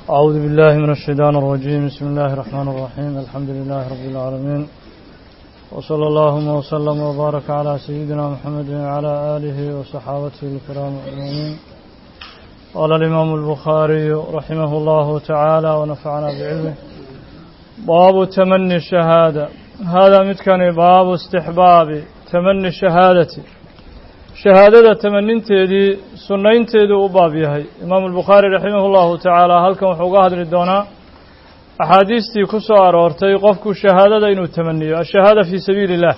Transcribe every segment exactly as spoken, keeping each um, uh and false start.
أعوذ بالله من الشيطان الرجيم. بسم الله الرحمن الرحيم. الحمد لله رب العالمين، وصلى اللهم وسلم وبارك على سيدنا محمد وعلى آله وصحابته الكرام أجمعين. قال الإمام البخاري رحمه الله تعالى ونفعنا بعلمه: باب تمني الشهادة. هذا متكن باب استحباب تمني الشهادة. شهادة تمنين تيدي سنين تيدي أباب يهي. إمام البخاري رحمه الله تعالى هل كان حقاه للدونا أحاديث تي كسار ورتي قفك الشهادة إنه تمني الشهادة في سبيل الله.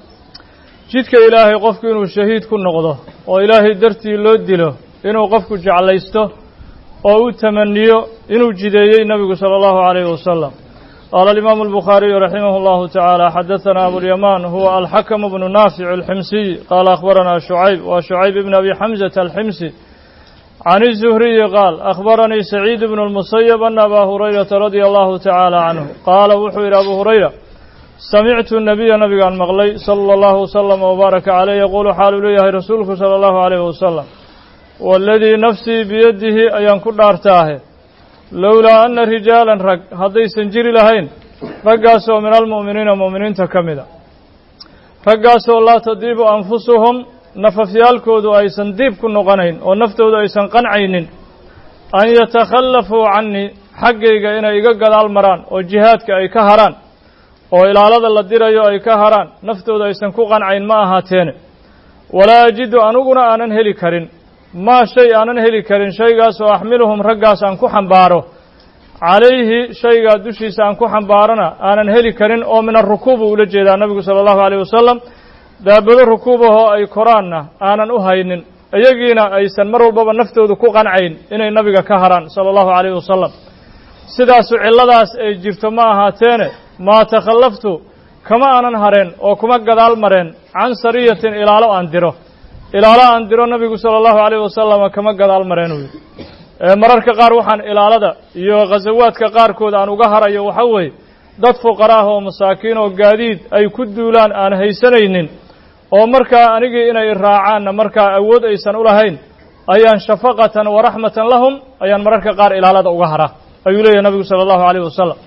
جدك إلهي قفك إنه الشهيد كن نقضه، وإلهي درتي لود له إنه قفك جعل يسته أو تمنيه إنه جدي النبي صلى الله عليه وسلم. قال الإمام البخاري رحمه الله تعالى: حدثنا أبو اليمان هو الحكم بن نافع الحمصي قال أخبرنا شعيب وشعيب بن أبي حمزة الحمصي عن الزهري قال أخبرني سعيد بن المسيب أن أبا هريرة رضي الله تعالى عنه قال وحي أبو هريرة: سمعت النبي نبي عن مغلي صلى الله وسلم وبارك عليه يقول حال لي رسولك صلى الله عليه وسلم: والذي نفسي بيده أن كل أرتاه لولا أن رجالا رق هذي سنجري لهين رقاسوا من المؤمنين مؤمنين تكمدا رقاسوا لا تديب أنفسهم نففيالكود أي سنديب كن قنين ونفتود أي سنقنعين أن يتخلفوا عني حقيقة إن يققل المران وجهادك أي كهران وإلى هذا الذي أي كهران نفتود أي سنكو قنعين ما هاتين ولا أجد أنقنا أن انهلي كرين ما شيء أنا هلي كرين شيء قاس وأحملهم رجاس أنكو حنباره عليه شيء قادوشي سأنكو حنبارنا أنا هلي كرين أو من الركوب ولجد النبي صلى الله عليه وسلم دابل ركوبه أي قرآننا أنا أهين أيجينا أي سنمروا بابا نفتو ذكو قنعين إن النبي كهران صلى الله عليه وسلم سدا سعيل داس جرت ما هاتين ما تخلفت كما أنا هرين أو كما قدال مرين عن سرية إلى لو أندره ilaalada aan diro nabigu sallallahu alayhi wasallam kama gadaal mareenay ee mararka qaar waxaan ilaalada iyo qasawaadka qaar kood aan uga harayo waxa weey dad fuqara ah oo masaakiin oo gaadiid ay ku duulaan aan haysanaynin oo marka aniga inay raacaan marka awood aysan u lahayn ayaan shafaqatan wa rahmatan lahum ayaan mararka qaar ilaalada uga hara ayuu leeyahay nabigu sallallahu alayhi wasallam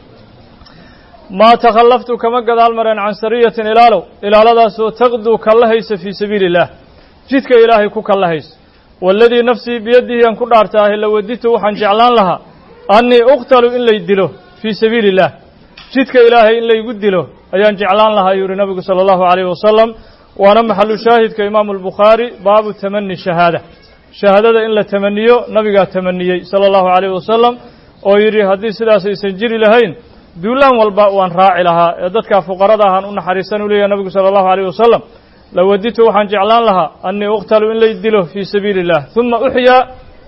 ma takhallaftu kama gadaal mareen aan sariyatin ilaalo ilaaladaas oo taqdu kallaysa fi sabilillah jidka ilaahay ku kallahays walladii nafsi biyadihi an ku dhaartaahay la waditu waxaan jeclaan lahaa anni uqtalu in lay dilo fii sabiilillah jidka ilaahay in laygu dilo ayaan jeclaan lahaa yuri nabigu sallallahu alayhi wasallam waana maxallu shaahidka imaamu albukhaari baabu tamanni shahaada shahaadada in la tamaniyo nabigaa tamaniyey sallallahu alayhi wasallam oo yidhi haddii sidaas aysan jiri lahayn duulaan walba waan raaci lahaa ee dadka fuqarada ahaan u naxariisan u leeyahay nabigu sallallahu alayhi wasallam لوديت وحن جعلان لها أني أقتل إن ليدله في سبيل الله ثم أحيا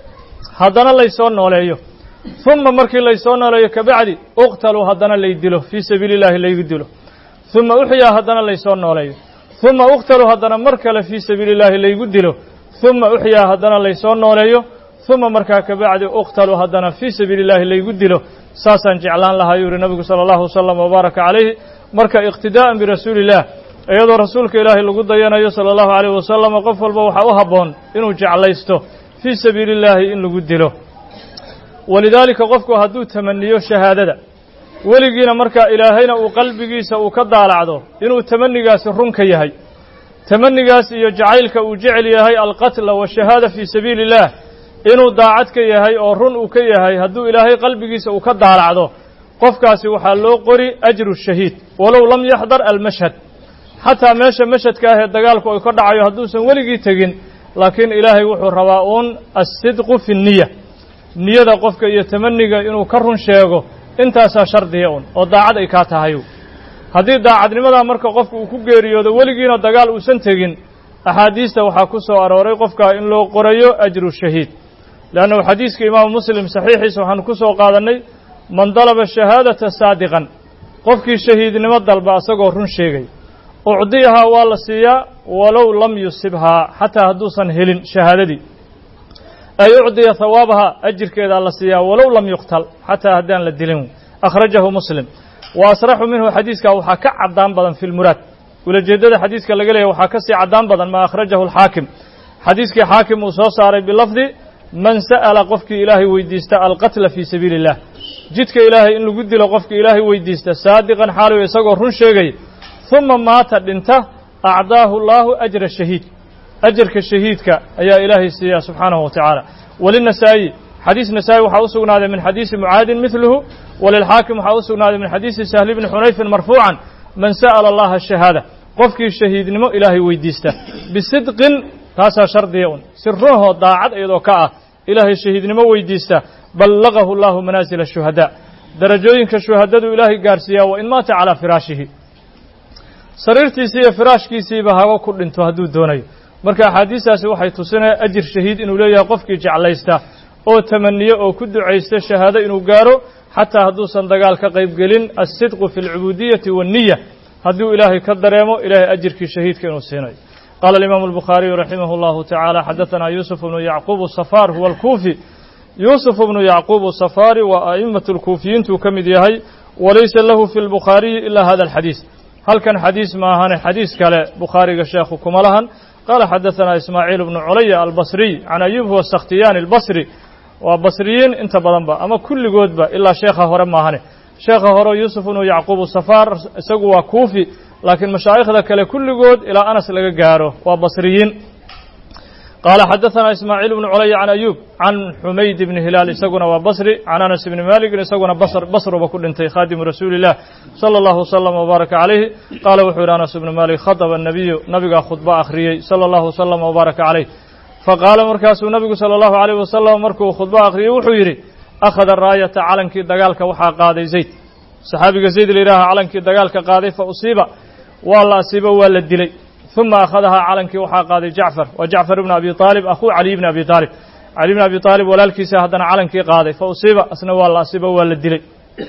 هدنا ليسون عليه ثم مركي ليسون عليه كبعدي أقتل هدنا ليدله في سبيل الله ليدله ثم أحيا هدنا ليسون عليه ثم أقتل هدنا مركل في سبيل الله ليدله ثم أحيا هدنا ليسون عليه ثم مركا كبعدي أقتل هدنا في سبيل الله ليدله ساسا جعلان لها يوري النبي صلى الله عليه وسلم وبارك عليه مركا اقتداء برسول الله iyadoo rasuulka ilaahay lagu dayanayo sallallahu alayhi wasallam qof walba waxa uu haboon inuu jeclaysto fi sabiilillaahi in lagu dilo walidaalika qofku hadduu tamaniyo shahaadada weligiina marka ilaahayna uu qalbigiisa uu ka daalacdo inuu tamanigaasi run ka yahay tamanigaas iyo jacaylka uu jecel yahay alqatl wa shahaada fi sabiilillah inuu daacad ka yahay oo run uu ka yahay hadduu ilaahay qalbigiisa uu ka daalacdo qofkaasi waxaa loo qori ajru shahiid walow lam yahdar almashhad حتى ماشى مشهد كاه الدجال كوي كرد عيو هدوسا ولقي تجين لكن إلهي وحو رواؤون الصدق في النية النية دا قفك يتمنى إنه كرهن شيئا انت أسا شرط يون وداعد إكاتها هيو هذه داعد لماذا مركا قفك وكوغيريو دا ولقينا الدجال وسن تجين أحاديث وحاكوسا وأروري قفك إن لو قريو أجر الشهيد لأنه حديث إمام مسلم صحيح سبحانه كوسا وقادني من طلب الشهادة صادقا قفك الشهيد نمضل بأساقو رن شيئا أعطيها والسيا ولو لم يصبها حتى هدوسا هلين شهادتي أي أعطي ثوابها أجر كذا السيا ولو لم يقتل حتى هدان للدلم أخرجه مسلم وأصرح منه حديثك وحكى عدان بدن في المراد ولجدد حديثك اللي قاله وحكى عدان بدن ما أخرجه الحاكم حديثك حاكم وصوصار بلفظ من سأل قفك إلهي ويديست القتل في سبيل الله جدك إلهي إن لقد قفك إلهي ويديست صادقا حاله يسقر رنشيغي ثم مات انت أعطاه الله أجر الشهيد أجرك الشهيدك يا إلهي سيا سبحانه وتعالى. وللنسائي حديث نسائي وحاوسنا هذا من حديث معاذ مثله وللحاكم وحاوسنا هذا من حديث سهل بن حنيف مرفوعا من سأل الله الشهادة قفك الشهيد نمو إلهي ويديسته بصدق تاسا شرط يون سره ضاعت أيضا كأه إلهي الشهيد نمو ويديسته بلغه الله منازل الشهداء درجوين كالشهداء إلهي قارسيا وإن مات على فراشه سريرتي سي فراشكي سي بها وكل انتو هدو دوني marka xadiisaasi waxay tusinay ajir shahiid inuu leeyahay qofkii jeclaysta oo tamaniyo oo ku duceysta shahaado inuu gaaro xataa hadduusan dagaal ka qayb gelin as-sidqu fil ubudiyyati wan niyya hadduu ilaahay ka dareemo ilaahay ajirkii shahiidka inuu siinayo. قال الإمام البخاري رحمه الله تعالى حدثنا يوسف بن يعقوب الصفار هو الكوفي يوسف بن يعقوب الصفار وأئمة الكوفيين تكمد يهي وليس له في البخاري إلا هذا الحديث. هل كان حديث ما هان حديث كلا بخاري الشيخ كمالهن قال حدثنا إسماعيل بن علي البصري عن أيوب هو السختياني البصري وبصريين انت بلنبا أما كل جودبا إلا شيخ هرم ما هان شيخ هرو يوسف بن يعقوب الصفار سقوا كوفي لكن مشايخ ذاك كل جود إلى أنس لقى جاره وبصريين. قال حدثنا إسماعيل بن علي عن أيوب عن حميد بن هلال سقنا وبصري عن أنس بن مالك سقنا بصر بصر وكل انت خادم رسول الله صلى الله وسلم وبارك عليه. قال وحور أنس بن مالك خطب النبي نبي خطبة أخرية صلى الله وسلم وبارك عليه فقال مركز النبي صلى الله عليه وسلم مركو خطبة أخرية وحيري أخذ الراية علنك دجالك وحا قاضي زيد صحابي زيد اللي راها علنك دجالك قاضي فأصيب والله أصيب ولا الدلي ثم أخذها علنك وحا قاضي جعفر وجعفر بن أبي طالب أخو علي بن أبي طالب علي بن أبي طالب ولا الكيسة هدنا علنك قاضي فأصيب أسنى والله أصيب ولا الدلي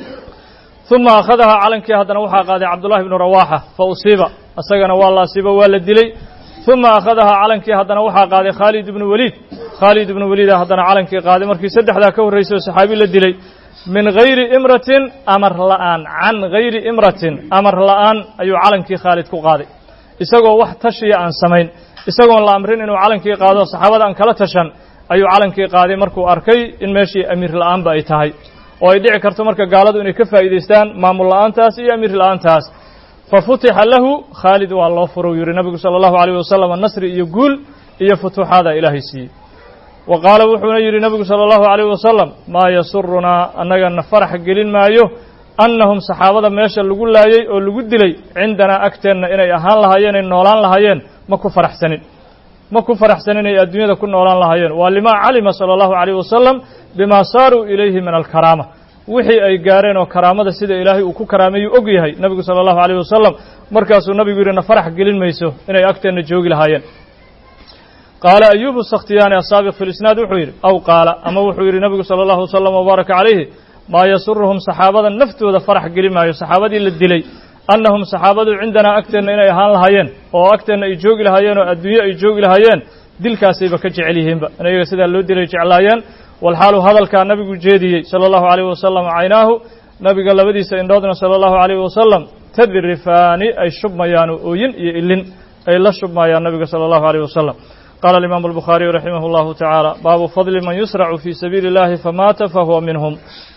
ثم أخذها علنك هدنا وحا قاضي عبد الله بن رواحة فأصيب أسقنا والله أصيب ولا الدلي ثم أخذها علنك هدنا وحا قاضي خالد بن وليد خالد بن وليد هدنا علنك قاضي مركي سدح ذاك الرئيس الصحابي للدلي من غير إمرة أمر لآن عن غير إمرة أمر لآن أي علنك خالد كقاضي isagoo wax tashiya aan samayn isagoon la amrin inuu calankii qaado saxaabada aan kala tashan ayuu calankii qaaday markuu arkay in meeshii amiir la'aan ba ay tahay oo ay dhici karto marka gaaladu inay ka faa'iideystaan maamul la'aantaas iyo amiir la'aantaas fa futiha lahu Khalid wa Allah furu yiri nabigu sallallahu alayhi wasallam nasri iyo guul iyo futuuxada ilaahay si wa qaala wuxuu yiri nabigu sallallahu alayhi wasallam ma yasurruna annaga nafarax gelin maayo أنهم صحابة ماشى اللي قول لهاي أو اللي قد لي عندنا أكتر إن أهان لهايين إن نولان لهايين ما كفر أحسنين ما كفر أحسنين الدنيا ده كل نولان لهايين ولما علم صلى الله عليه وسلم بما صاروا إليه من الكرامة وحي أي جارين وكرامة السيد إلهي وكو كرامة يؤجيها النبي صلى الله عليه وسلم مركز النبي يقول إن فرح قليل ميسو إن أكتر إن جوج لهايين. قال أيوب السختياني السابق في الإسناد وحير أو قال أما وحير النبي صلى الله عليه وسلم وبارك عليه ما يسرهم صحابة النفط وذا فرح قريب ما صحابة للدلي أنهم صحابة عندنا أكثر من إيهان لهايين أو أكثر من يجوج لهايين والدنيا يجوج لهايين دل كاسيبة كجعليهم أنا يقصد اللود اللي جعلايين والحال هذا كان نبي جدي صلى الله عليه وسلم عيناه نبي قال بدي سيندودنا صلى الله عليه وسلم تذرفاني أي شب ما يانو وين يلين أي لا شب ما يان نبي صلى الله عليه وسلم. قال الإمام البخاري رحمه الله تعالى باب فضل من يسرع في سبيل الله فمات فهو منهم.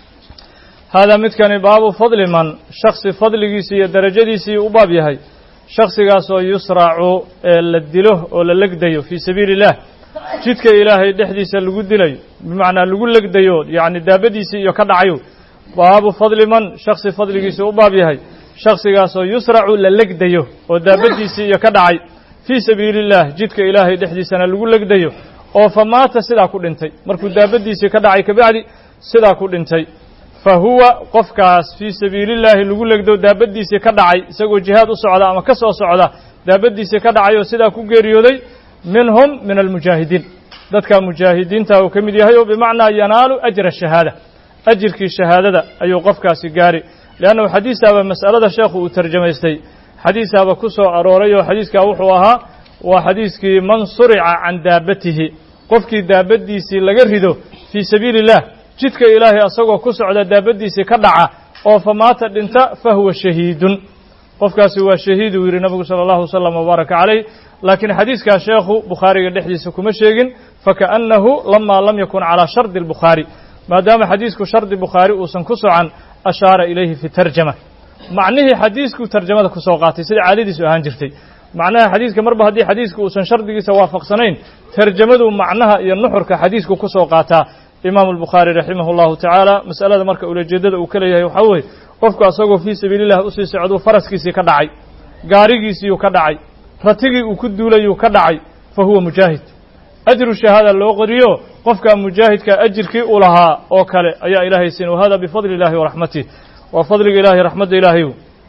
هذا متكن باب فضل من شخص فضل جيسي درجة جيسي وباب يهي شخص قاسو يسرع للدله ولا لقديو في سبيل الله جدك إلهي دحديس اللقدلي بمعنى اللقل لقديو يعني دابديسي يكدعيو باب فضل من شخص فضل جيسي وباب يهي شخص قاسو يسرع للقديو ودابديسي يكدعي في سبيل الله جدك إلهي دحديس اللقل لقديو أو فمات سدا كل انتي مركو دابديسي كدعي كبعدي سدا كل انتي فهو قفكاس في سبيل الله لغو لغدو دابديسي كدعي isagoo jihaad u socda ama ka soo socda daabadiisi ka dhacayo sida ku geeriyooday minhum min almujahidin dadka mujaahidiinta oo kamid yahay oo bimaana yanaalu ajra shahada ajirkii shahaadada ayuu qofkaasi gaari laana xadiisaba mas'alada sheekhu uu tarjumaystay xadiisaba ku soo arooray oo xadiiska wuxuu ahaa waa xadiiskii man suri'a an daabatihi qofkii daabadiisi laga rido fi sabilillah jidka ilaahay asagoo ku socda daabadiisi ka dhaca oo famaata dhinta fahuwa shahiidun qofkaasi waa shahiid uu yiri nabigu sallallahu alayhi wasallam wa baraka alayhi laakiin xadiiska sheekhu bukhariga dhexdiisa kuma sheegin فكأنه لما لم يكن على شرط البخاري ما دام حديثك شرط البخاري وسنكسو عن أشار إليه في ترجمة معنيه حديثك ترجمة كسوقاتي سيد عالدي سؤهان جرتي معناها حديثك مربى هدي حديثك وسن شرطك سوافق سنين ترجمته معناها ينحر كحديثك كسوقاتا إمام البخاري رحمه الله تعالى مسألة مركة أولى جدد وكليها يحوي قفك أصغو في سبيل الله أسي سعدو فرسكيسي كدعي قاريكيسي كدعي رتقي وكدولي كدعي فهو مجاهد أجر الشهادة اللي قريو قفك مجاهد كأجر كي أولها أوكالي أي إلهي سين وهذا بفضل الله ورحمته وفضل إلهي رحمة إلهي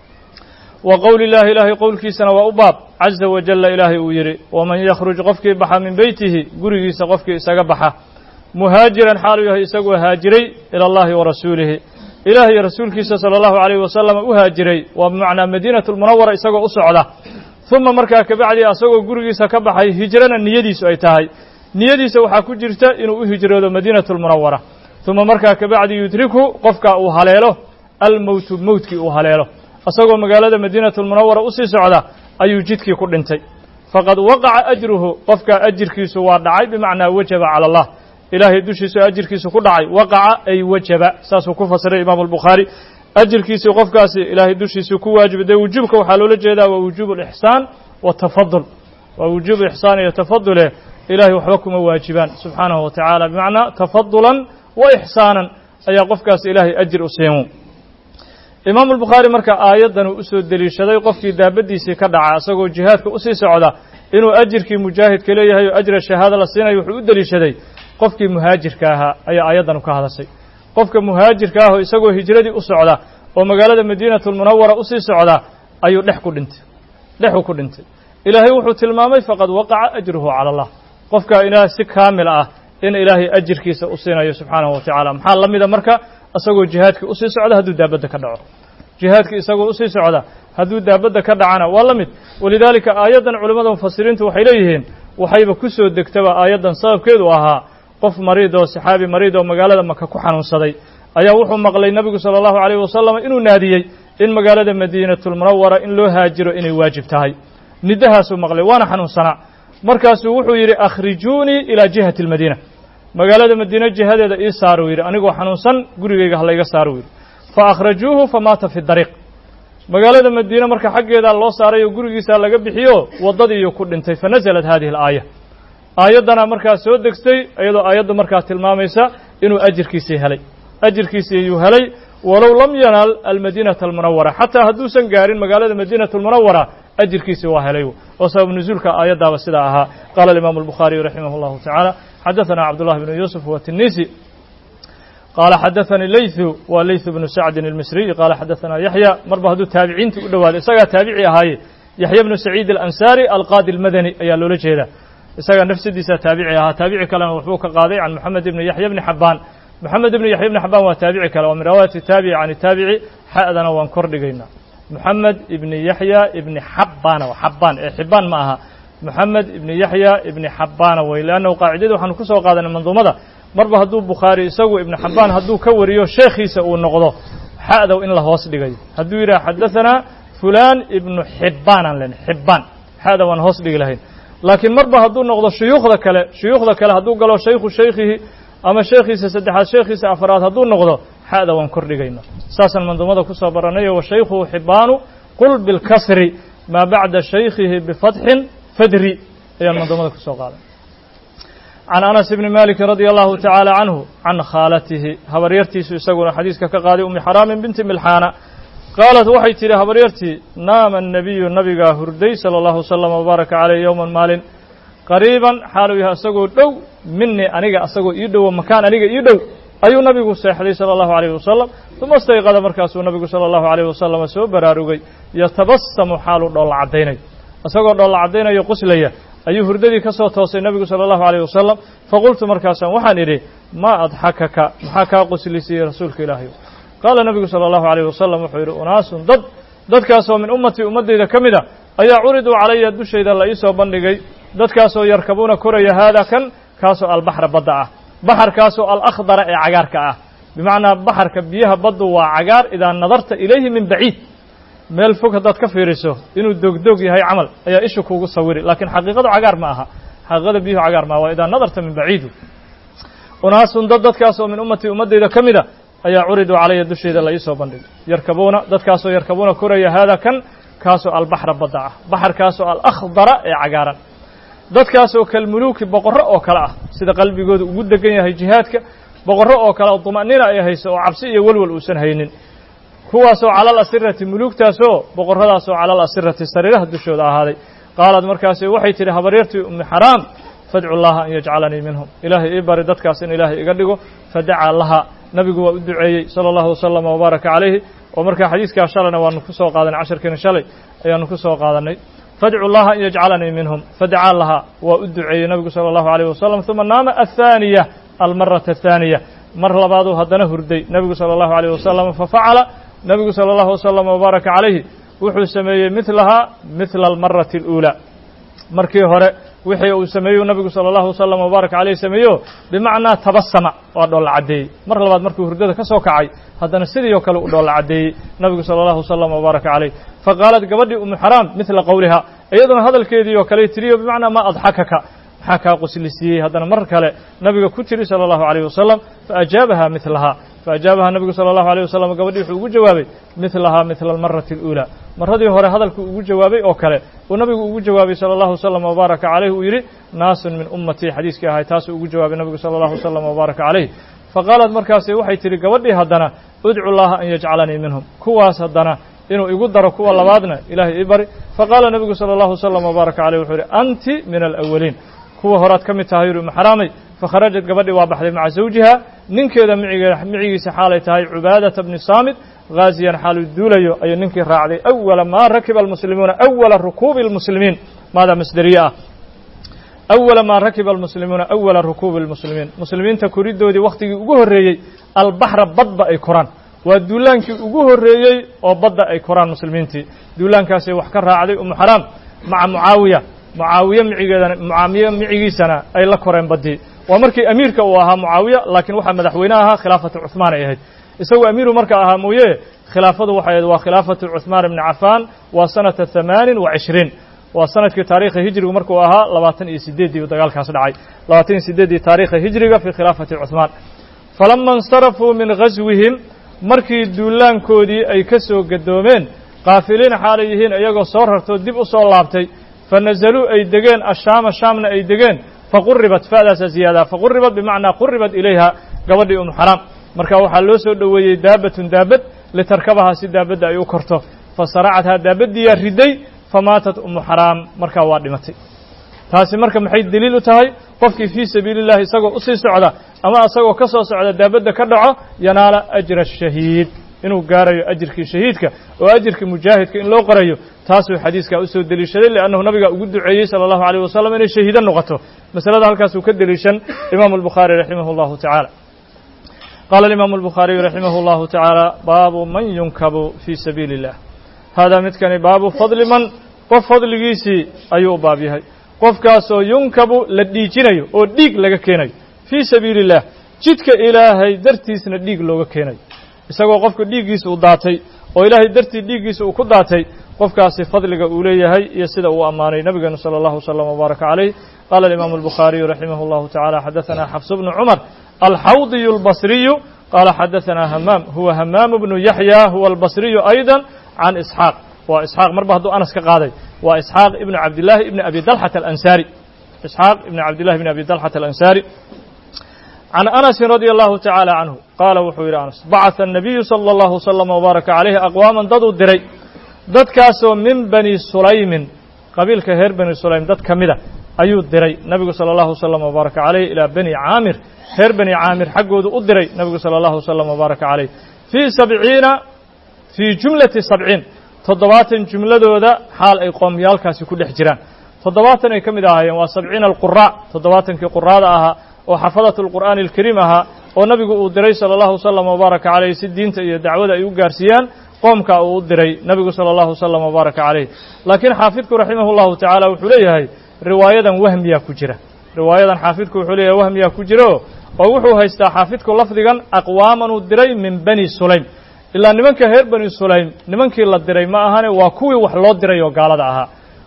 وقول الله إلهي قول كيسنا وأباب عز وجل إلهي ويري ومن يخرج قفك بحا من بيته قريق سقفك سقبحا مهاجرا حاله يسقو هاجري إلى الله ورسوله إلهي رسول كيسا صلى الله عليه وسلم أهاجري وبمعنى مدينة المنورة يسقو أسعده ثم مركا كبعدي أسقو قريق سقبحا هجرنا نيديس أيتاهي نيديس وحاكو جرتا إنو أهجره مدينة المنورة ثم مركا كبعدي يدركه قفك أهاليله الموت موتك أهاليله أسقو مقالة مدينة المنورة أسي سعده أيو جدك كردنتي فقد وقع أجره قفك أجر كيسو وردعي بمعنى وجب على الله إلهي دوشيسو أجر كيسو كردعي وقع أي وجب ساسو كفصر إمام البخاري أجر كيسو قفكاسي إلهي دوشيسو كواجب دي وجوبك وحلول الجيدة ووجوب الإحسان والتفضل ووجوب الإحسان يتفضل إلهي وحبكم واجبان سبحانه وتعالى بمعنى تفضلا وإحسانا أي قفكاسي إلهي أجر أسيمو إمام البخاري مركا آيادنا أسود دليشة قفكي دابديسي كدعا أساقو جهادك أسي سعودا إنو أجرك مجاهد كليه أجر الشهادة لسينا يحود دليشة قفكي مهاجر كاها أي آيادنا كهذا الشيء قفك مهاجر كاها إساقو هجردي أسعودا ومقالة مدينة المنورة أسي سعودا أيو لحكو دنت لحكو دنت إلهي وحوت المامي فقد وقع أجره على الله قفك إنا سكامل آه إن إلهي أجرك سأسينا سبحانه وتعالى محال لميدا مركا asagoo jihaadka u sii socda hadduu daabadda ka dhaco jihaadka isagoo u sii socda hadduu daabadda ka dhacana waa la mid walidaalika aayaddan culimmada mufasiriintu waxay leeyihiin waxayba ku soo degtaba aayaddan sababkeedu ahaa qof mariid oo saxaabi mariid oo magaalada maka ku xanuunsaday ayaa wuxuu maqlay nebigu sala allahu calayhi wasalam inuu naadiyey in magaalada madiinatulmunawara in loo haajiro inay waajib tahay nidahaasuu maqlay waana xanuunsanaa markaasuu wuxuu yidhi akhrijuunii ilaa jihati almadiina magaalada madiina jihadeeda ii saaro yidhi anigoo xanuunsan gurigayga halayga saaro yidhi fa akhrajuuhu famaata fi dariiq magaalada madiina marka xaggeedaa loo saaray oo gurigiisaa laga bixiyo waddadiiyu ku dhintay fa nasalat hadihi alaaya aayaddana markaa soo degtay iyadoo aayaddu markaa tilmaamaysa inuu ajirkiisii helay ajirkiisii ayuu helay walow lam yanaal almadiinata almunawara xataa hadduusan gaarin magaalada madiinata almunawara ajirkiisii waa helay oo sabab nuzuulka aayaddaaba sidaa ahaa qaala alimaamu albukhaariyu raximah allahu tacaala حدثنا عبد الله بن يوسف والتنيسي قال حدثني ليث وليث بن سعد المصري قال حدثنا يحيى مربه هدو تابعين تقولوا إساقا تابعي هاي يحيى بن سعيد الأنساري القاضي المدني أي لولا جيدا إساقا نفس ديسا تابعي ها تابعي كلام وحبوك قاضي عن محمد بن يحيى بن حبان محمد بن يحيى بن حبان وتابعي كلام ومن رواية التابعي عن التابعي حأذنا وانكر لقينا محمد بن يحيى بن حبان وحبان حبان معها محمد بن يحيى بن حبان ويلانه قاعدته waxaan ku soo qaadanay manduumada marba haduu Bukhari isagu ibn Xabbaan haduu ka wariyo sheekhiisa uu noqdo xaado in la hoos dhigay haduu yiraahdo xadathana fulan ibn Hibbaan lan Hibbaan hada wan hoos dhigi lahayn laakiin marba haduu noqdo shuyuukhda kale shuyuukhda kale haduu galo sheekhu sheekhihi ama sheekhiisa saddexaad sheekhiisa afraad haduu noqdo hada wan kor dhigayna saasan manduumada ku soo baranayo wa sheekhu Hibbaan qul bil kasri ma ba'da sheekhihi bi fathin فدري أي المنظومة كسوقالا عن أنس بن مالك رضي الله تعالى عنه عن خالته هبريرتي سيساقنا حديث كقاضي أم حرام بنت ملحانة قالت وحيتي لهبريرتي نام النبي النبي هردي صلى الله وسلم وبارك عليه يوما مال قريبا حالو يهسقوا دو مني أنيق أسقوا يدو ومكان أنيق يدو أي النبي سيحدي صلى الله عليه وسلم ثم استيقظ مركز النبي صلى الله عليه وسلم سو براروغي يتبسم حال دول عديني asagoo dhoolla cadeynayo qoslaya ayuu hurdadii ka soo toosay nabigu sallallahu alayhi wasallam faqultu markaasan waxaan idhi ma adxakaka maxaa kaa qoslisay rasuulka ilaahay qaala nabigu sallallahu alayhi wasallam wuxuu yidhi unaasun dad dadkaasoo min ummati ummadayda ka mida ayaa curidu calaya dushayda la ii soo bandhigay dadkaasoo yarkabuuna koraya haada kan kaasoo albaxra badda ah baxarkaasoo alakhdara ee cagaarka ah bimacnaa baxarka biyaha baddu waa cagaar idaa nadarta ilayhi min baciid meel fog haddaad ka fiiriso inuu dogdog yahay camal ayaa isha kuugu sawiri laakiin xaqiiqadu cagaar ma aha xaqiiqada biyuhu cagaar maa waa idaa nadarta min baciidu unaasun dad dadkaasoo min ummatii ummaddayda ka mida ayaa curiduu calaya dusheeda la iisoo bandhigay yarkabuuna dadkaasoo yarkabuuna koraya haada kan kaasoo albaxra badda ah baxarkaasoo alakhdara ee cagaaran dadkaasoo kalmuluuki boqorro oo kale ah sida qalbigooda ugu degan yahay jihaadka boqorro oo kale oo tuma'nina ay hayso oo cabsi iyo welwel uusan haynin kuwaasoo cala alasirati muluugtaasoo boqorradaasoo cala alasirati sariiraha dushooda ahaaday qaalad markaasi waxay tidhi habaryartii ummi xaraam fadcu llaha an yajcalanii minhum ilaahay ii bari dadkaas in ilaahay iga dhigo fadacaa laha nabigu waa u duceeyey sala allahu wasalama wabaaraka calayhi oo markaa xadiiskaa shalayna waanu ku soo qaadanay casharkeena shalay ayaanu ku soo qaadannay fadcu llaha an yajcalanii minhum fadacaa laha waa u duceeyey nabigu sala allahu alayh wasalam uma naama athaaniya almarata athaaniya mar labaaduu haddana hurday nebigu sala allahu alayh wasalam fafacala nebigu sala allahu wasalam wabaaraka calayhi wuxuu sameeyey midlahaa midla almarati aluulaa markii hore wixii uu sameeyu nabigu sala allahu wasalam wabaaraka calayhi sameeyo bimacnaa tabasama waa dhoolla caddeeyey mar labaad markuu hurdada ka soo kacay haddana sidii oo kale u dhoolla caddeeyey nabigu sala allahu wasalam wabaaraka calayh faqaalad gabadhii umu xaraam midla qowliha iyaduna hadalkeedii oo kale tiriyo bimacnaa maa adxakaka maxaa kaa quslisiiyey haddana mar kale nabiga ku tiri sala allahu alayh wasalam faajaabaha midlahaa faajaabaha nabigu sala allahu alayh wasalam gabadhii wuxuu ugu jawaabay midlahaa midla almarati aluulaa marradii hore hadalkuu ugu jawaabay oo kale uu nabigu ugu jawaabay sala allahu wasalam wabaaraka calayh uu yidhi naasun min ummatii xadiiskii ahay taasuu ugu jawaabay nabigu sala allahu wasalam wabaaraka calayh faqaalad markaasi waxay tidhi gabadhii haddana udcu llaha an yajcalanii minhum kuwaas haddana inuu igu daro kuwa labaadna ilaahay ii bari faqaala nabigu sala allahu wasalam wabaaraka calayh wuxuu yidhi anti min alawaliin kuwa horaad ka mid tahay yuri umu xaraamay fakharajad gabadhii waa baxday maca zawjiha ninkeeda micige micigiisa xaalay tahay cubaadata bni saamit gaaziyan xaaluu duulayo ayuu ninkii raacday awala maa rakiba almuslimuuna awala rukuubi almuslimiin maadaa masderiye ah awala maa rakiba almuslimuuna awala rukuubi almuslimiin muslimiinta koriddoodii wakhtigii ugu horreeyey albaxra badba ay koraan waa duulaankii ugu horreeyey oo badda ay koraan muslimiintii duulaankaasay wax ka raacday umu xaraam maca mucaawiya mucaawiye micigeedana mucaamiye micigiisana ay la koreen baddii waa markii amiirka uu ahaa mucaawiya laakiin waxaa madaxweyne ahaa khilaafatu cuhmaan ay ahayd isagoo amiiru marka ahaa mooye khilaafadu waxay ahayd waa khilaafatu cuhmaan ibni cafaan waa sanata hamaanin wa cishriin waa sanadkii taariikha hijrigu markuu ahaa labaatan iyo sideeddii uu dagaalkaas dhacay labaatan iyo sideeddii taariikha hijriga fii khilaafati cuhmaan falama insarafuu min ghaswihim markii duulaankoodii ay ka soo gadoomeen qaafiliin xaalay yihiin iyagoo soo rartoo dib u soo laabtay fanazaluu ay degeen ashaama shaamna ay degeen faquribat fa'daasa ziyaadaa faquribat bimacnaa quribat ilayha gabadhii umu xaraam marka waxaa loo soo dhoweeyey daabatun daabad litarkabahaa si daabadda ay u korto fasaracathaa daabaddiiyaa riday famaatat umu xaraam markaa waa dhimatay taasi marka maxay deliil u tahay qofkii fii sabiili llahi isagoo usii socda ama isagoo ka soo socda daabadda ka dhaco yanaala ajra ashahiid inuu gaarayo ajirkii shahiidka oo ajirkii mujaahidka in loo qorayo taasuu xadiiskaa usoo deliishaday liannahu nabigaa ugu duceeyey sala allahu alayh wasalam inay shahiido noqoto masalada halkaasuu ka deliishan imaamu albukhaari raximah allahu tacaala qaala alimaamu albukhaariyu raximah allahu tacaala baabu man yunkabu fii sabiili illah haadaa midkani baabu fadli man qof fadligiisii ayuu u baab yahay qofkaasoo yunkabu la dhiijinayo oo dhiig laga keenayo fii sabiili illah jidka ilaahay dartiisna dhiig looga keenayo isagoo qofka dhiiggiisa uu daatay oo ilaahay dartii dhiiggiisa uu ku daatay qofkaasi fadliga uu leeyahay iyo sida uu ammaanay nabigeenu salى اllahu وsلم وbaaraka عalayh qaala alimaamu الbukhaariyu raximah اllahu taعala xadaثana xafs bnu cumar alxawdiyu اlbasriyu qaala xadaثana hamaam huwa hamaamu bnu yaxya huwa albasriyu ayضا can isxaaq waa isxaaq marba hadduu anas ka qaaday waa isxaaq ibnu cabdillaahi ibni abi dalxata alansaari isxaaq ibni cabdillahi ibni abi dalxata alansaari can anasin radia allahu tacaala canhu qaala wuxuu yidhi anas bacatha annabiyu sala allahu wasalama wabaaraka calayhi aqwaaman daduu diray dadkaasoo min bani sulaymin qabiilka reer bani sulaym dad ka mida ayuu diray nabigu sala allahu wasalam wabaaraka calayh ilaa bani caamir reer bani caamir xaggoodu u diray nabigu sala allahu wasalam wabaaraka calayh fii sabciina fii jumlati sabciin toddobaatan jumladooda xaal ay qoomyaalkaasi ku dhex jiraan toddobaatan ay ka mid ahaayeen waa sabciina alquraa toddobaatankii quraada ahaa oo xafadatu alqur'aani alkariim ahaa oo nabigu uu diray sala allahu wasalam wabaaraka calayh si diinta iyo dacwada ay u gaarsiiyaan qoomka uu u diray nabigu sala allahu wasalam wabaaraka calayh laakiin xaafidku raximah llahu tacaala wuxuu leeyahay riwaayadan wahmiyaa ku jira riwaayadan xaafidku wuxuu leeyahay wahmiyaa ku jiro oo wuxuu haystaa xaafidku lafdigan aqwaaman uu diray min bani sulaym ilaa nimanka reer bani sulaym nimankii la diray ma ahane waa kuwii wax loo diray oo gaalada ahaa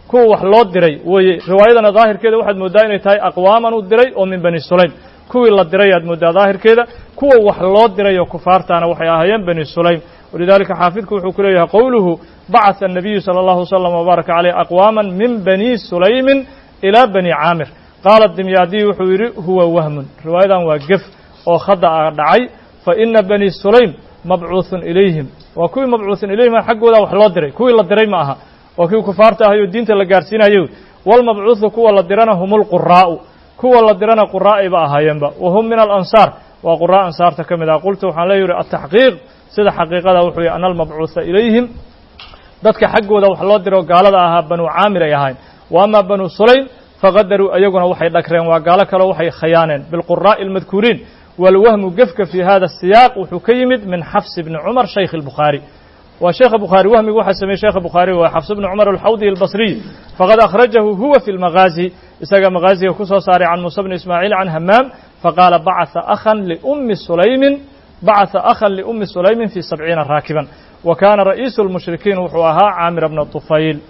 kuwa wax loo diray weeye riwaayadana daahirkeeda waxaad moodaa inay tahay aqwaaman u diray oo min bani sulaym kuwii la diray aad moodaa daahirkeeda kuwa wax loo diray oo kufaartaana waxay ahaayeen bani sulaym walidaalika xaafidku wuxuu ku leeyahay qowluhu bacatha الnabiyu salى اllahu wslam wbaaraka caleyh aqwaama min bani sulaymin ilaa bani caamir qaala dimyaadiy wuxuu yidhi huwa wahmun riwaayadan waa gef oo khada a dhacay faina bani sulaym mabcuuثun ilayhim waa kuwii mabcuuثun ilayhim xaggooda wax loo diray kuwii la diray ma aha waa kuwii kufaarta ahay oo diinta la gaarsiinayo walmabcuuثu kuwa la dirana hum اlquraa'u kuwa la dirana quraa'ayba ahaayeenba wa hum min alansaar waa quraa ansaarta ka mid ah qultu waxaan leeyihi ataxqiiq sida xaqiiqada wuxuu yihi ana almabcuuثa ilayhim dadka xaggooda wax loo diro gaalada ahaa banu caamir ay ahayn wa ama banu sulaym faqadaruu ayaguna waxay dhagreen waa gaalo kaleo waxay khayaaneen bilquraa'i almadkuuriin walwahmu gefka fi hada asiyaaq wuxuu ka yimid min xafs bni cumar shaykh albukhaari waa sheekha bukhaari wahmigu waxaa sameeyey sheekha bukhaari waa xafs bni cumar alxawdi albasriy faqad akhrajahu huwa fi lmagaazi isaga magaaziga ku soo saaray can muusa bni ismaaciil can hamaam faqaala bacatha akhan liummi sulaymin bacatha akhan liummi sulaymin fi sabciina raakiban wa kaana ra'iisu lmushrikiin wuxuu ahaa caamir bna tufayl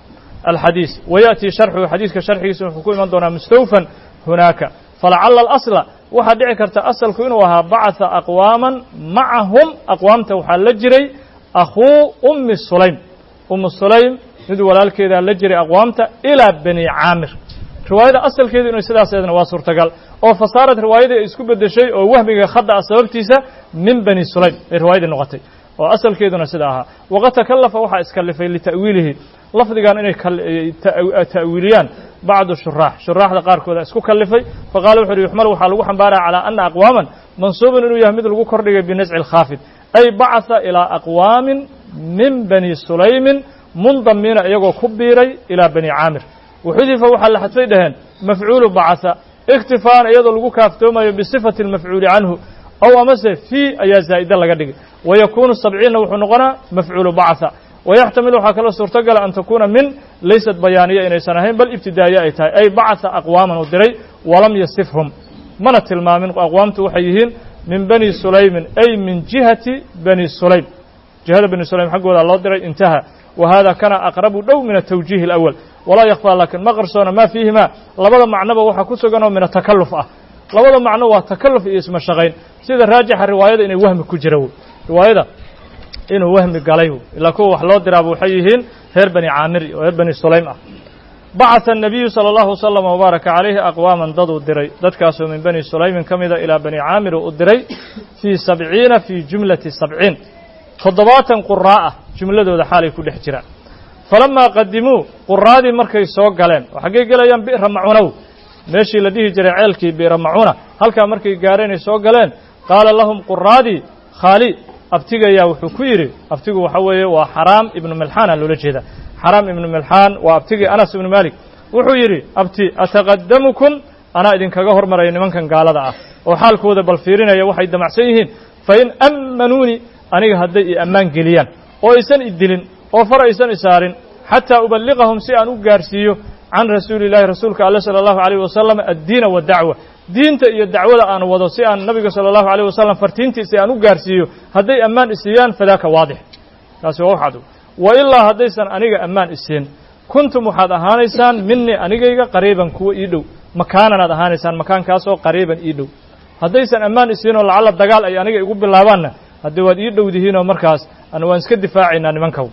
الحديث ويأتي شرحه حديث كشرحه حكومة من دون مستوفا هناك فلعل الأصل واحد عكرت أصل كأنه بعث أقواما معهم أقوام توحى لجري أخو أم السليم أم السليم ندو ولا كذا لجري أقوامته إلى بني عامر رواية أصل كذا إنه سيدا سيدنا واسور تقال أو فصارت رواية إسكوب الشيء أو وهمي خدع سبب تيسا من بني سليم رواية النغتي وأصل كذا سيداها وقد تكلف وحى إسكلف لتأويله lafdigan inay ta'wiiliyaan bacdu shuraax shuraaxda qaarkooda isku kallifay faqaala wuxuu yihi yuxmalu waxaa lagu xambaaraya calaa ana aqwaaman mansuubun inuu yahay mid lagu kordhigay binasci lkhaafid ay bacatha ilaa aqwaamin min bani sulaymin mundamiina iyagoo ku biiray ilaa bani caamir waxudifa waxaa la xadfay dhaheen mafcuulu bacatha iktifaan iyadoo lagu kaaftoomayo bisifati lmafcuuli canhu aw amase fii ayaa zaa'ida laga dhigay wayakuunu sabciinna wuxuu noqonaa mafcuulu bacatha ويحتمل waxaa kaloo suurtagala an takuna min laysat bayaaniya inaysan ahayn bal ibtidaa'iya ay tahay ay bacatha aqwaaman u diray walam yasifhum mana tilmaamin aqwaamtu waxay yihiin min bani sulaymin ay min jihati bani sulaym jihada bani sulaym xaggooda loo diray intaha وهذا kana aqrabu dhow min التwجيه الأول walaa yakفى lakin ma qarsoona ma fiihima labada macnoba waxa ku sugan oo min atakalluf ah labada macno waa takalluf iyo isma shaqayn sida raajixa riwaayada inay wahmi ku jira riwaayada inuu wahmi galay ilaa kuwa wax loo diraaba waxay yihiin reer bani caamir oo reer bani sulaym ah bacatha الnabiyu salى اllahu wslam wbaaraka calayhi aqwaaman dad uu diray dadkaasoo min bani sulaymin ka mida ilaa bani caamir u diray fii sabciina fii jumlati sabciin toddobaatan quraa ah jumladooda xaalay ku dhex jiraan falamaa qadimuu quraadii markay soo galeen oo xaggay gelayaan bi'ra macuunow meeshii la dhihi jiray ceelkii bi'ra macuuna halkaa markay gaareen ay soo galeen qaala lahum quraadii khaali abtigayaa wuxuu ku yidhi abtigu waxa weeye waa xaraam ibnu milxaana loola jeeda xaraam ibnu milxaan waa abtigii anas ibnu malik wuxuu yidhi abti ataqadamukum anaa idinkaga hormaraya nimankan gaalada ah oo xaalkooda bal fiirinaya waxay damacsan yihiin fain ammanuuni aniga hadday i ammaan geliyaan oo aysan i dilin oo far aysan i saarin xataa uballiqahum si aan u gaarsiiyo can rasuuli illahi rasuulka alle sala allahu alayh wasalam addiina wadacwa diinta iyo dacwada aan wado si aan nabiga salى الlahu عalيه wasalam fartiintiisa aan u gaarsiiyo hadday ammaan isiiyaan fadaaka waadix taasi waa waxaad wa ilaa haddaysan aniga ammaan isiin kuntum waxaad ahaanaysaan minii anigayga qariiban kuwa ii dhow makaananaad ahaanaysaan makaankaasoo qariiban ii dhow haddaysan ammaan isiin oo lacalla dagaal ay aniga igu bilaabaanna haddii waad ii dhowdihiinoo markaas an waan iska difaacaynaa nimankaw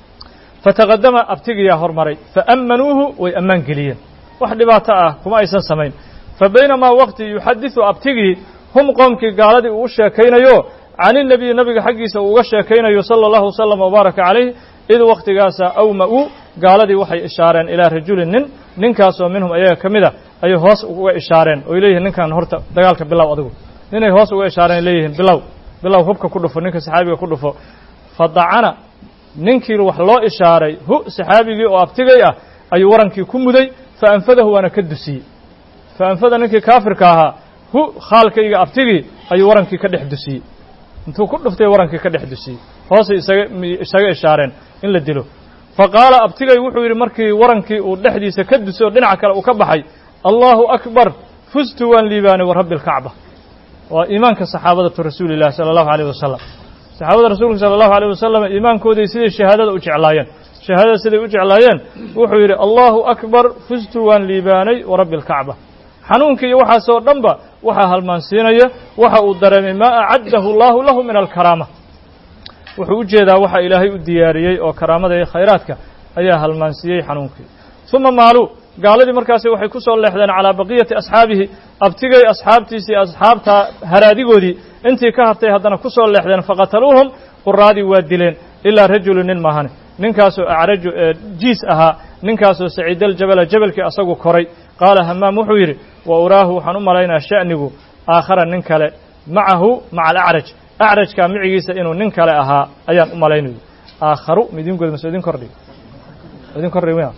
fataqadama abtigiyaa hormaray faammanuuhu way ammaan geliyeen wax dhibaato ah kuma aysan samayn fabaynamaa waqti yuxadiثu abtigii hum qoomkii gaaladii uu u sheekaynayo can الnabiyi nabiga xaggiisa uu uga sheekaynayo salى اllahu wslam wbaaraka calayh id waktigaasa awma-u gaaladii waxay ishaareen ilaa rajulin nin ninkaasoo minhum ayaga ka mida ayay hoos uga ishaareen oy leeyihin ninkan horta dagaalka bilow adigu ninay hoos uga ishaareen leeyihiin bilow bilow hubka ku dhufo ninka saxaabiga ku dhufo fadacana ninkii wax loo ishaaray hu saxaabigii oo abtigay ah ayuu warankii ku muday faanfadahu waana ka dusiyey faanfada ninkii kaafirka ahaa hu khaalkayga abtigii ayuu warankii ka dhex dusiyey intuu ku dhuftay warankii ka dhex dusiyey hoosay isaga isaga ishaareen in la dilo faqaala abtigay wuxuu yidhi markii warankii uu dhexdiisa ka dusay oo dhinaca kale uu ka baxay allahu akbar fustu waan liibaanay wa rabbi alkacba waa iimaanka saxaabadatu rasuuli illahi sala allahu alayh wasalam saxaabada rasuulka sala allahu alayh wasalam iimaankooday siday shahaadada u jeclaayeen shahaadada siday u jeclaayeen wuxuu yidhi allahu akbar fuztu waan liibaanay warabbi alkacba xanuunka iyo waxaasoo dhanba waxaa halmaansiinaya waxa uu dareemay maa acaddahu allahu lahu min alkaraama wuxuu u jeedaa waxa ilaahay u diyaariyey oo karaamada iyo khayraadka ayaa halmaansiiyey xanuunkii uma maaluu gaaladii markaasi waxay ku soo leexdeen calaa baqiyati asxaabihi abtigay asxaabtiisii asxaabta haraadigoodii intii ka hartay haddana ku soo leexdeen faqataluuhum quraadii waa dileen ilaa rajulu nin maahane ninkaasoo acraju jiis ahaa ninkaasoo saciidaljabala jabalkii asagu koray qaala hamaam wuxuu yidhi wa uraahu waxaan u malaynaa sha'nigu aakhara nin kale macahu maca alacraj acrajkaa micigiisa inuu nin kale ahaa ayaan u malaynayo aakharu midin god mase idin kordhig idin kordhig miya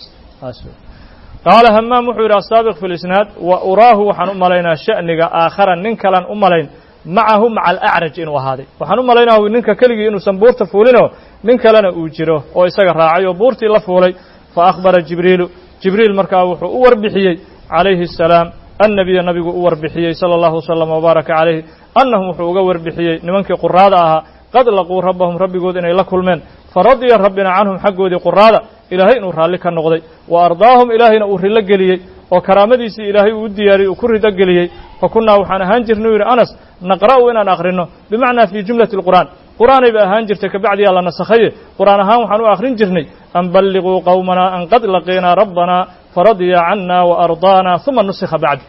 qaala hamaam wuxuu yidhi asaabiq fi lisnaad wa uraahu waxaan u malaynaa sha'niga aakhara nin kalan u malayn macahu maca alacraj inuu ahaaday waxaan u malaynaa ninka keligii inuusan buurta fuulinoo nin kalena uu jiro oo isaga raacay oo buurtii la fuulay fa akhbara jibriilu jibriil markaa wuxuu u warbixiyey calayhi asalaam annabiya nabigu u warbixiyey sala allahu wasalam wabaaraka calayhi annahum wuxuu uga warbixiyey nimankii quraada ahaa qad laquu rabbahum rabbigood inay la kulmeen faradiya rabbina canhum xaggoodii quraada ilaahay inuu raalli ka noqday wa ardaahum ilaahayna uu rillo geliyey oo karaamadiisii ilaahay uu u diyaariyey uu ku rido geliyey fa kunnaa waxaan ahaan jirnay u yidhi anas naqra'u inaan akhrino bimacnaa fii jumlati alqur'aan qur'aanay ba ahaan jirtay kabacdiyaa la nasakhaye qur'aan ahaan waxaan u akhrin jirnay an balliquu qowmanaa an qad laqiinaa rabbanaa faradiya canna wa ardaana uma nusikha bacdi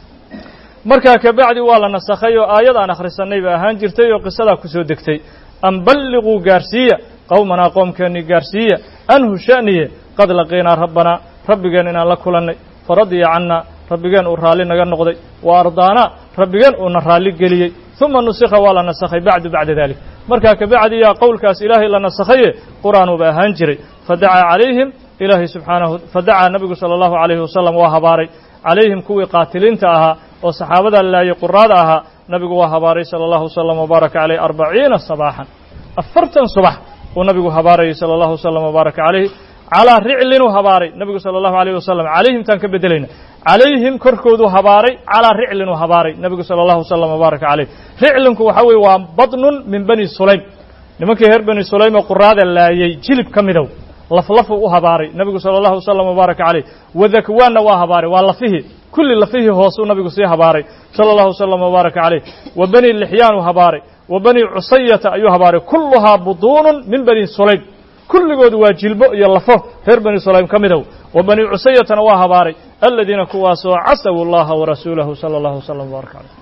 markaa kabacdi waa la nasakhay oo aayad aan akhrisanay ba ahaan jirtay oo qisadaa ku soo degtay an balliquu gaarsiiya qowmanaa qoomkeennii gaarsiiya anhu sha'niye qad laqiinaa rabbanaa rabbigeen inaan la kulannay faradiya canna rabbigeen uu raalli naga noqday wa ardaana rabbigeen uuna raalli geliyey uma nusikha waa la nasakhay bacdu bacda dalik markaa kabacdi yaa qowlkaas ilaahay la nasakhaye qur'aanuuba ahaan jiray fadacaa calayhim ilaahay subxaanahu fadacaa nabigu sala allahu calayhi wasalam waa habaaray calayhim kuwii qaatiliinta ahaa oo saxaabada laayay quraada ahaa nabigu waa habaaray sala allahu wasalam wabaaraka caleyh arbaciina sabaaxan afartan subax uu nabigu habaarayay sala allahu wasalam wabaaraka calayhi calaa riclinuu habaaray nabigu sala allahu alayh wasalam calayhim taan ka bedelayna calayhim korkooduu habaaray calaa riclinuu habaaray nabigu sala allahu wasalam wabaaraka caleyh riclinku waxaa weeye waa badnun min bani sulaym nimankii reer bani sulaym oo quraada laayay jilib ka midow laflafuu u habaaray nabigu sala allahu wasalam wabaaraka caleyh wadakwaanna waa habaaray waa lafihii kulli lafihii hoosuu nabigu sii habaaray sala allahu wasalam wabaaraka caleyh wa bani lixyaanuu habaaray wa bani cusayata ayuu habaaray kulluhaa buduunun min bani sulaym kulligoodu waa jilbo iyo lafo reer bani sulaym ka midow wa bani cusayatana waa habaaray aladiina kuwaasoo casawu allaha warasuulahu sala allahu wasalam wabaraka caleyh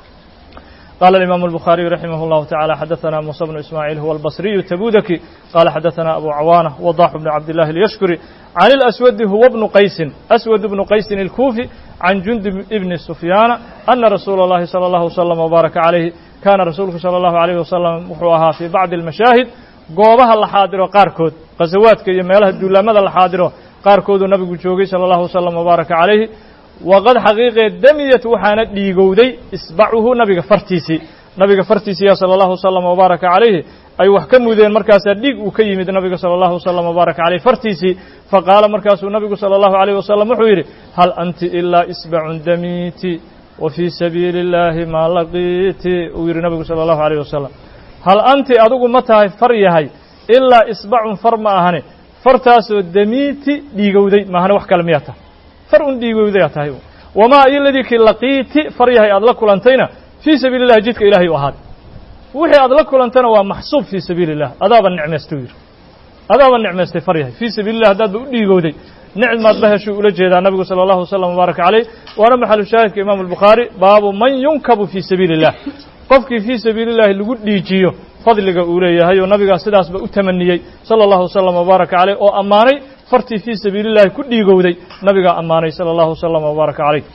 قال الإمام البخاري رحمه الله تعالى حدثنا موسى بن إسماعيل هو البصري التبوذكي قال حدثنا أبو عوانة وضاح بن عبد الله اليشكري عن الأسود هو ابن قيس أسود بن قيس الكوفي عن جندب ابن سفيان أن رسول الله صلى الله وسلم وبارك عليه كان رسولك صلى الله عليه وسلم وحوها في بعض المشاهد قوبها الحاضر قاركود قزواتك يميلها الدولامة الحاضر قاركود النبي جوغي صلى الله وسلم وبارك عليه waqad xaqiiqee damiyat waxaana dhiigowday isbacuhu nabiga fartiisii nabiga fartiisiya sala allahu wasalam wabaaraka calayhi ay wax ka mudeen markaasaa dhiig uu ka yimid nabiga sala allahu wasalam wabaaraka caleyh fartiisii faqaala markaasuu nabigu sala allahu alayh wasalam wuxuu yidhi hal anti ilaa isbacun damiiti wa fii sabiili illaahi maa laqiiti uu yidhi nabigu sala allahu alayh wasalam hal anti adigu ma tahay far yahay ilaa isbacun far ma ahane fartaasoo damiiti dhiigowday maahane wax kale miyaa tahay far un dhiigowday tahay wamaa iyo ladii kii laqiiti far yahay aad la kulantayna fii sabiili illahi jidka ilaahay u ahaaday wixii aad la kulantana waa maxsuub fii sabiili illah adaaba nicmaystay yidhi adaaba nicmaystay far yahay fii sabiili illah haddaadba u dhiigowday nicmaad ba heshuu ula jeedaa nabigu sala allahu wasalam wabaaraka caleyh waana maxalu shaahidka imaamu albukhaari baabu man yunkabu fii sabiili illah qofkii fii sabiili illahi lagu dhiijiyo fadliga uu leeyahay oo nabigaa sidaasba u tamaniyey sala allahu wasalam wabaaraka caleyh oo ammaanay fartii fii sabiili illahi ku dhiigowday nabigaa ammaanay sala allahu wasalam wabaaraka caleyh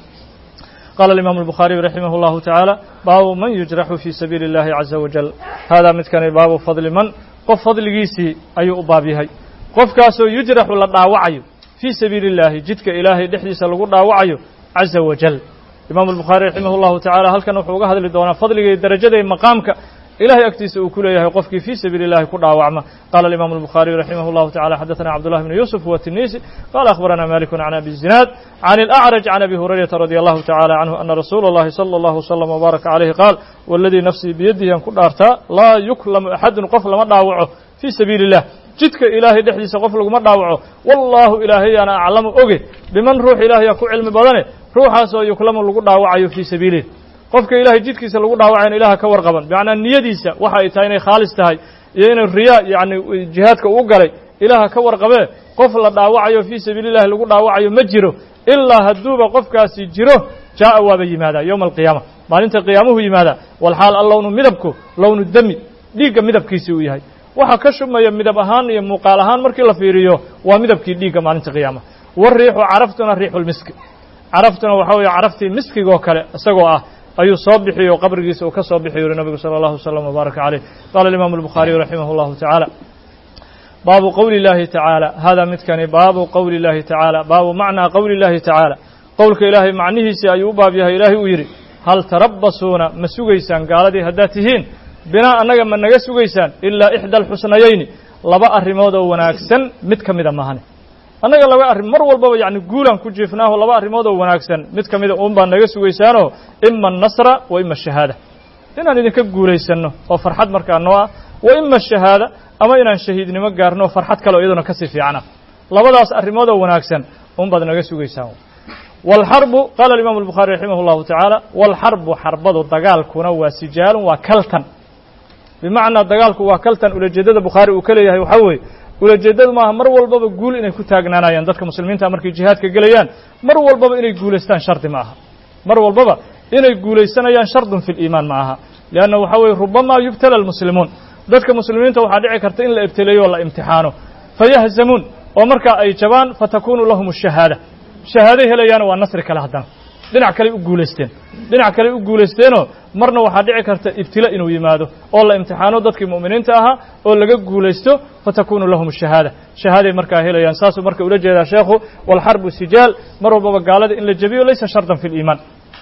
qaala alimaamu albukhaariyu raximah allahu tacaala baabu man yujraxu fii sabiili illahi caza wajal haadaa midkani baabu fadli man qof fadligiisii ayuu u baab yahay qofkaasoo yujraxu la dhaawacayo fii sabiili illahi jidka ilaahay dhexdiisa lagu dhaawacayo caza wajal imaamu albukhaari raximah allahu tacala halkan wuxuu uga hadli doonaa fadliga iyo darajada iyo maqaamka ilahay agtiisa uu ku leeyahay qofkii fii sabiili illahi ku dhaawacma qala alimaamu albukhaariyu raximah allahu tacala xadaثana cabdullahi bn yuusuf huwa tinisi qala akhbarana maliku can abi zinaad can alacraj can abi hurayrata radi allahu tacala canhu ana rasuula اllahi salى allahu wasalam wbaaraka caleyhi qaal waladii nafsii biyadihi aan ku dhaartaa laa yuklamu axadun qof lama dhaawaco fii sabiili illah jidka ilaahay dhexdiisa qof laguma dhaawaco wallahu ilaahay ana aclamu oge biman ruux ilaahay ku cilmi badane ruuxaas oo yuklamu lagu dhaawacayo fi sabiilihi qofka ilaahay jidkiisa lagu dhaawacayo ilaaha ka warqaban macna niyadiisa waxa ay tahay inay khaalis tahay iyo inay riyaa yaani jihaadka uu galay ilaaha ka warqabe qof la dhaawacayo fi sabiilihi lagu dhaawacayo ma jiro ilaa haduuba qofkaasi jiro jaa waaba yimaada yawm alqiyaamah maalinta qiyaamuhu yimaada wal xaal allawnu midabku lawnu dami dhiiga midabkiisa uu yahay waxa ka shumaya midab ahaan iyo muuqaal ahaan markii la fiiriyo waa midabkii dhiiga maalinta qiyaamah war riixu caraftuna riixul miski caraftuna waxa weeye caraftii miskiga oo kale isagoo ah ayuu soo bixiyo qabrigiisa uu ka soo bixiyo nabiga sallallahu alayhi wasallam baraka alayhi qala al-imam al-bukhari rahimahullahu ta'ala baabu qawli llahi ta'ala hada midkani baabu qawli llahi ta'ala baabu macna qawli llahi ta'ala qawlka ilaahay macnihiisa ayuu u baab yahay ilaahay uu yiri hal tarabbasuna ma sugaysaan gaaladii haddaad tihiin binaa annaga ma naga sugaysaan ilaa ixda alxusnayayni laba arrimood oo wanaagsan mid ka mida maahane annaga laba arrin mar walbaba yacni guulaan ku jiifnaaho laba arrimood oo wanaagsan mid ka mida uun baa naga sugaysaanoo ima annasra wa ima ashahaada inaan idinka guulaysanno oo farxad markaa noo ah wa ima ashahaada ama inaan shahiidnimo gaarno oo farxad kale oo iyaduna ka sii fiicana labadaas arrimood oo wanaagsan uun baad naga sugaysaan والحرب قال الإمام البخاري رحمه الله تعالى والحرب حربض دقالكنا وسجال وكلتن بمعنى دقالك وكلتن ولا جدد البخاري وكليه وحوي ولا جدد ما مر والباب يقول إنه كتاجنا يندك مسلمين تأمرك جهاد كجليان مر والباب إنه يقول استان شرط معها مر والباب إنه يقول استان يان شرط في الإيمان معها لأنه حوي ربما يبتلى المسلمون ذلك مسلمين توحدي كرتين لا ابتلاء ولا امتحانه فيهزمون ومركا أي جبان فتكون لهم الشهادة shahaado helayaan waa nasri kala hadan dhinac kale u guuleysteen dhinac kale u guuleysteeno marna waxa dhici karta ibtila inuu yimaado oo la imtixaano dadkii muuminiinta ahaa oo laga guuleysto fatakunu lahum shahaada shahaaday marka helayaan saasu marka ula jeedaa sheekhu wal harbu sijaal mar walba gaalada in la jabiyo laysa shartan fil iimaan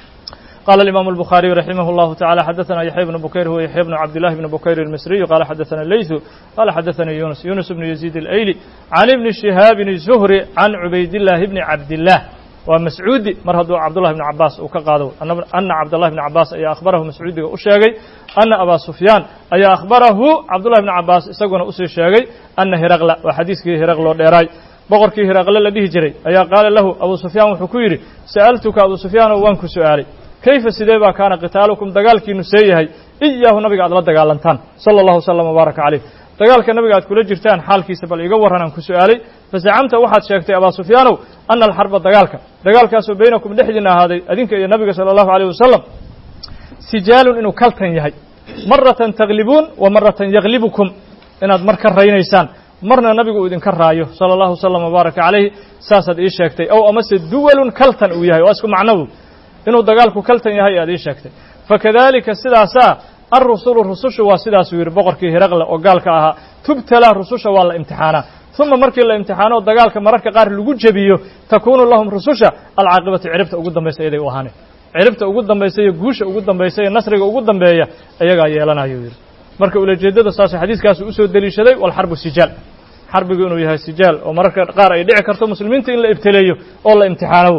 قال الإمام البخاري رحمه الله تعالى حدثنا يحيى بن بكير هو يحيى بن عبد الله بن بكير المصري قال حدثنا الليث قال حدثنا يونس يونس بن يزيد الأيلي عن ابن شهاب بن الزهري عن عبيد الله بن عبد الله ومسعود مرهد عبد الله بن عباس وكقالوا أن عبد الله بن عباس أي أخبره مسعود وأشاقي أن أبا سفيان أي أخبره عبد الله بن عباس استقون أسر الشاقي أن هرقل وحديثك هرقل وديراي بقرك هرقل الذي جري أي قال له أبو سفيان وحكيري سألتك أبو سفيان وانك سؤالي كيف سيدبا كان قتالكم دغالكي نسيهي إياه نبي قد لا دغالنتان صلى الله وسلم وبارك عليه دغالك نبي قد كula jirtaan xaalkiisa bal iga waranaan ku su'aalay fasacamta waxaad sheegtay Abu Sufyaan anna al-harb dagaalka dagaalkaas oo beenakum dhexdina ahaaday adinka iyo nabiga sallallahu alayhi wasallam sijaalun inuu kaltan yahay maratan taglibun wa maratan yaglibukum inaad marka raynaysaan marna nabigu idin ka raayo sallallahu alayhi wasallam وبارك عليه saasad ii sheegtay oo amase duwalun kaltan uu yahay waa isku macnadu inuu dagaalku kaltan yahay aad ii sheegtay fakadalika sidaasa ar-rusul rusushu waa sidaas uu yiri boqorkii Hiraqle oo gaalka ahaa tubtala rususha waa la imtixaana thumma markii la imtixaano dagaalka mararka qaar lagu jabiyo takuunu lahum rususha al-aaqibatu ciribta ugu dambaysa iday u ahaanay ciribta ugu dambaysa iyo guusha ugu dambaysa iyo nasriga ugu dambeeya ayaga yeelanayo yiri marka ula jeedada saas xadiiskaas uu soo daliishaday wal harbu sijaal harbigu inuu yahay sijaal oo mararka qaar ay dhici karto muslimiinta in la ibtaleeyo oo la imtixaano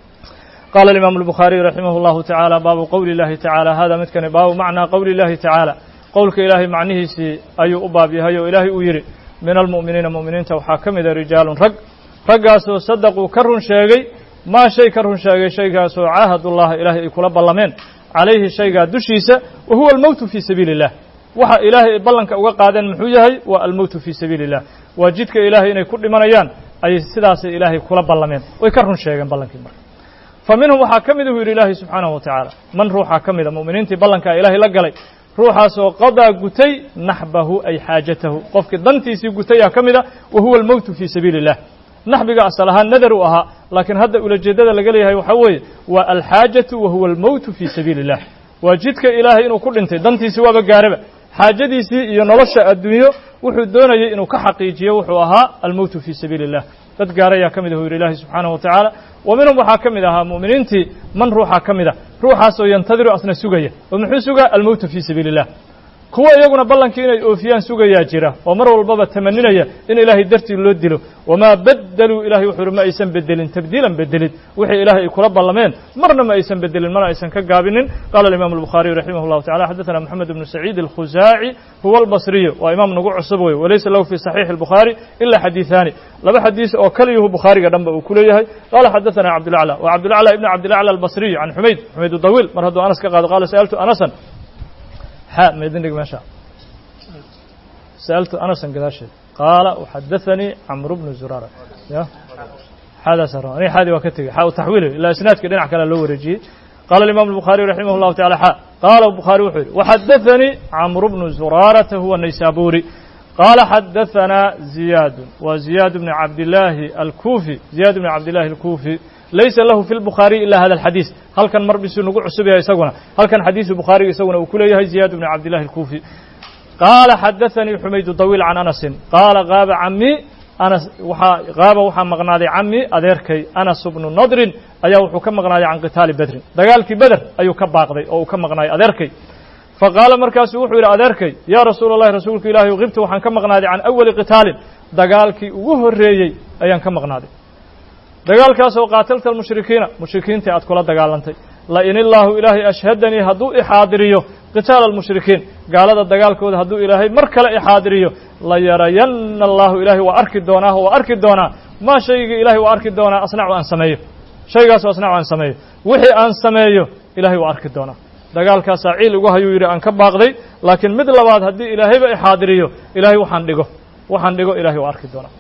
قال الإمام البخاري رحمه الله تعالى باب قول الله تعالى هذا متكن باب معنى قول الله تعالى قولك إلهي معنيه سي أي أباب هي إلهي أيري من المؤمنين مؤمنين وحاكم إذا رجال رق رقاسو صدقوا كرهن شيء ما شيء كرهن شيء شيء قاسو عاهد الله إلهي يكون بلمين عليه شيء دشيسة وهو الموت في سبيل الله وحا إلهي بلنك وقادا محويهي والموت في سبيل الله وجدك إلهي إن كل من يان أي سداس إلهي كل بلمين ويكرهن شيء بلنك مرة فمنهم حاكمده إلى الله سبحانه وتعالى من روح حاكمده مؤمنين تبلنك إلهي لقلي روحا سو قضى قتي نحبه أي حاجته قفك دنتي سي قتي حاكمده وهو الموت في سبيل الله نحبك أصلها نذرها لكن هذا أولى الجدد لقليها يحوي والحاجة وهو الموت في سبيل الله وجدك إلهي إنه كل انت دنتي سوى بقاربة حاجتي سي ينرش الدنيا وحدون إنه كحقيقية وحوها الموت في سبيل الله تدقاريا كمده إلى الله سبحانه وتعالى ومنهم وحاكمدها مؤمنينتي من روحا كمده روحا سو ينتظر أثناء سجية ومن سجى الموت في سبيل الله kuwa iyaguna ballankii inay oofiyaan sugayaa jira oo mar walbaba tamaninaya in ilaahay dartii loo dilo wamaa badaluu ilahay wuxuu yidhi ma aysan bedelin tabdiilan bedelid wixii ilaahay ay kula ballameen marna ma aysan bedelin mana aysan ka gaabinin qaala alimaamu albukhaariyu raximah llahu tacala xadaثana moxamed ibnu saciid alkhusaaci huwa albasriyu waa imaam nagu cusub wey walaysa lahu fi saxiixi albukhaari ila xadiiثaani laba xadiis oo kaliyuhu bukhaariga dhanba uu ku leeyahay qaala xadaثana cabdulacla wa cabdulacla ibn cabdilacla albasriyu can xumayd xumayd dawiil mar hadduu anas ka qaado qaala sa'altu anasan حاء ما يدنك ما شاء سألت أنس قداشي قال وحدثني عمرو بن زرارة يا هذا سر أنا هذه وكتب حاء تحويله إلى إسناد كده نحكي له ورجي قال الإمام البخاري رحمه الله تعالى حاء قال البخاري وحده وحدثني عمرو بن زرارة هو النيسابوري قال حدثنا زياد وزياد بن عبد الله الكوفي زياد بن عبد الله الكوفي ليس له في البخاري إلا هذا الحديث هل كان مربس نقول عصبها يسونا هل كان حديث البخاري يسونا وكله زياد بن عبد الله الكوفي قال حدثني حميد طويل عن أنس قال غاب عمي أنس وحا غاب وحا مغنادي عمي أذيركي أنس بن نضر أيو حكم مغنادي عن قتال بدر دقالك بدر أيو كباقضي أو كم مغنادي أذيركي فقال مركز وحو إلى أذيركي يا رسول الله رسولك إلهي وغبت وحن كم مغنادي عن أول قتال دقالك وهو الريي أيان كم مغنادي dagaalkaas oo qaatalta mushrikiina mushrikiinta aad kula dagaalantay la in illahu ilaahi ashhadani hadduu ixaadiriyo qitaal almushrikiin gaalada dagaalkooda hadduu ilaahay mar kale ixaadiriyo la yarayanna allahu ilaahi waa arki doonaa waa arki doonaa maa shayga ilaahay waa arki doonaa asnacu aan sameeyo shaygaas oo asnacu aan sameeyo wixii aan sameeyo ilaahay waa arki doonaa dagaalkaasaa ciil ugu hayuu yidhi aan ka baaqday laakiin mid labaad haddii ilaahayba ixaadiriyo ilaahay waxaan dhigo waxaan dhigo ilaahay waa arki doonaa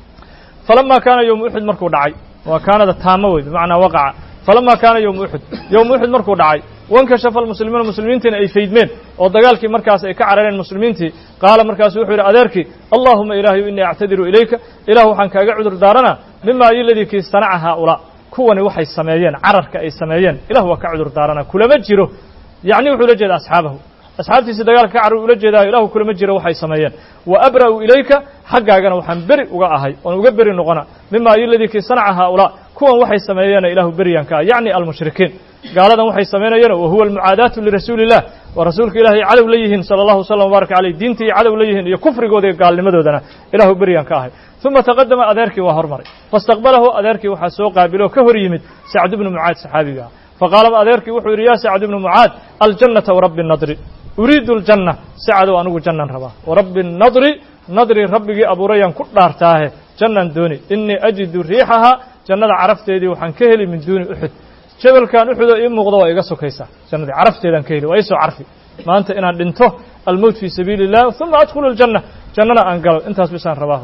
فلما كان يوم أحد مركو دعي وكان التامة بمعنى وقع فلما كان يوم أحد يوم أحد مركو دعي وانكشف المسلمين المسلمين تين أي فيدمين وضقالك مركز أي كعرين المسلمين تي قال مركز وحير أدارك اللهم إلهي إني أعتذر إليك إله حنك أقعد دارنا مما الذي كي صنع هؤلاء كوني وحي السمايين عررك أي السمايين إله وكعد دارنا كل مجره يعني وحي لجد أصحابه أصحابتي سدقال كعروا لجد إله كل مجره وحي السمايين وأبرأوا إليك حقاقنا وحن برئ وقاهي ونقبر النغنى مما الذي كي صنع هؤلاء كون وحي السمايين إله بريان كا يعني المشركين قال هذا وحي السمايين وهو المعاداة لرسول الله ورسولك إلهي عدو ليهن صلى الله وسلم وبارك عليه دينتي عدو ليهن يكفر قودي قال لمدودنا إله بريان كاهي ثم تقدم أذارك وهرمري فاستقبله أذارك وحسوق قابله كهر يمد سعد بن معاذ صحابي فقال أذارك وحور يا سعد بن معاذ الجنة ورب النضر أريد الجنة سعد وأنه جنة ربا ورب النضر نضر ربك أبو ريان كدار تاه جنة دوني إني أجد ريحها جنة عرفت يدي وحن كهلي من دون أحد جبل كان أحد إم مغضوى يقصو كيسا جنة عرفت يدي كهلي وأيسو عرفي ما أنت إن دنته الموت في سبيل الله ثم أدخل الجنة جنة أنقل أنت بسان رباه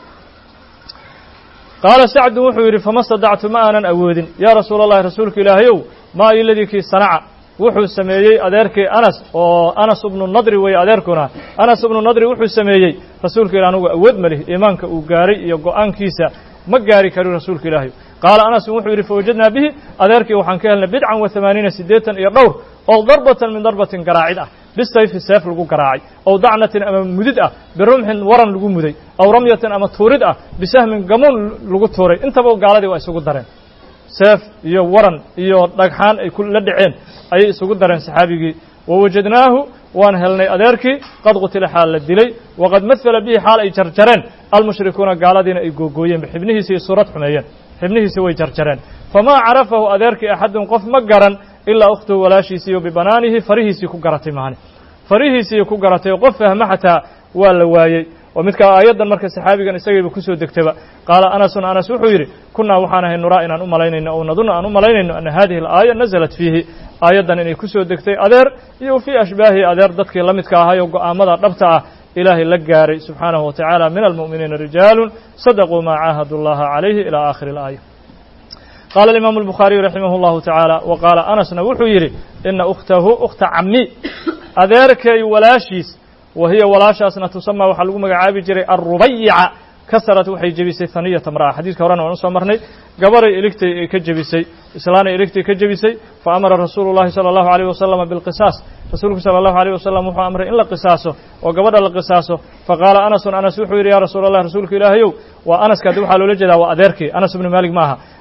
قال سعد وحير فما استطعت ما أنا أود يا رسول الله رسولك إلهي ما الذي كي صنع wuxuu sameeyey adeerkay Anas oo Anas ibn Nadri way adeerkuna Anas ibn Nadri wuxuu sameeyey rasuulka Ilaahay anagu awood ma leh iimaanka uu gaaray iyo go'aankiisa ma gaari karo rasuulka Ilaahay qaal Anas wuxuu yiri fawajadna bihi adeerkay waxaan ka helnay bidcan wa thamaaniina sideetan iyo dhowr oo darbatan min darbatin garaacid ah bisayf sayf lagu garaacay oo dacnatin ama mudid ah birumhin waran lagu muday oo ramyatan ama tuurid ah bisahmin gamoon lagu tuuray intaba gaaladii waa isugu dareen seef iyo waran iyo dhagxaan ay ku la dhaceen ay isugu dareen saxaabigii wawajadnaahu waan helnay adeerkii qad qutila xaal la dilay waqad mathala bihi xaal ay jarjareen almushrikuuna gaaladiina ay googooyeen xibnihiisa iyo suurad xumeeyeen xibnihiisa way jarjareen famaa carafahu adeerkii axadun qof ma garan ilaa ukhtuhu walaashiisii iyo bibanaanihi farihiisii ku garatay maani farihiisii ku garatay qof fahma xataa waa la waayey ومثل آيات مركز الصحابي كان يستجيب كسو دكتبا قال أنس أنس وحيري كنا وحنا نرى إن أم علينا أو نظن أن أم علينا أن هذه الآية نزلت فيه آيات أن كسو دكتي أدر يو في أشباه أدر دتك لمتك هاي وقامضة ربطة إلهي لجاري سبحانه وتعالى من المؤمنين رجال صدقوا ما عاهدوا الله عليه إلى آخر الآية قال الإمام البخاري رحمه الله تعالى وقال أنس وحيري إن أخته أخت عمي أدرك ولاشيس وهي ولاشاسنا تسمى وحلقوا مقعابي جري الربيعة كسرت وحي جبيسي ثانية امرأة حديث كورانا ونصف مرني قبر إلكتي كجبيسي إسلاني إلكتي كجبيسي فأمر رسول الله صلى الله عليه وسلم بالقصاص رسولك صلى الله عليه وسلم وحو أمر إلا قصاصه وقبر القصاصه فقال أنس أنس وحير يا رسول الله رسولك إلهي وأنس كدوحة لجدا وأديركي أنس بن مالك معها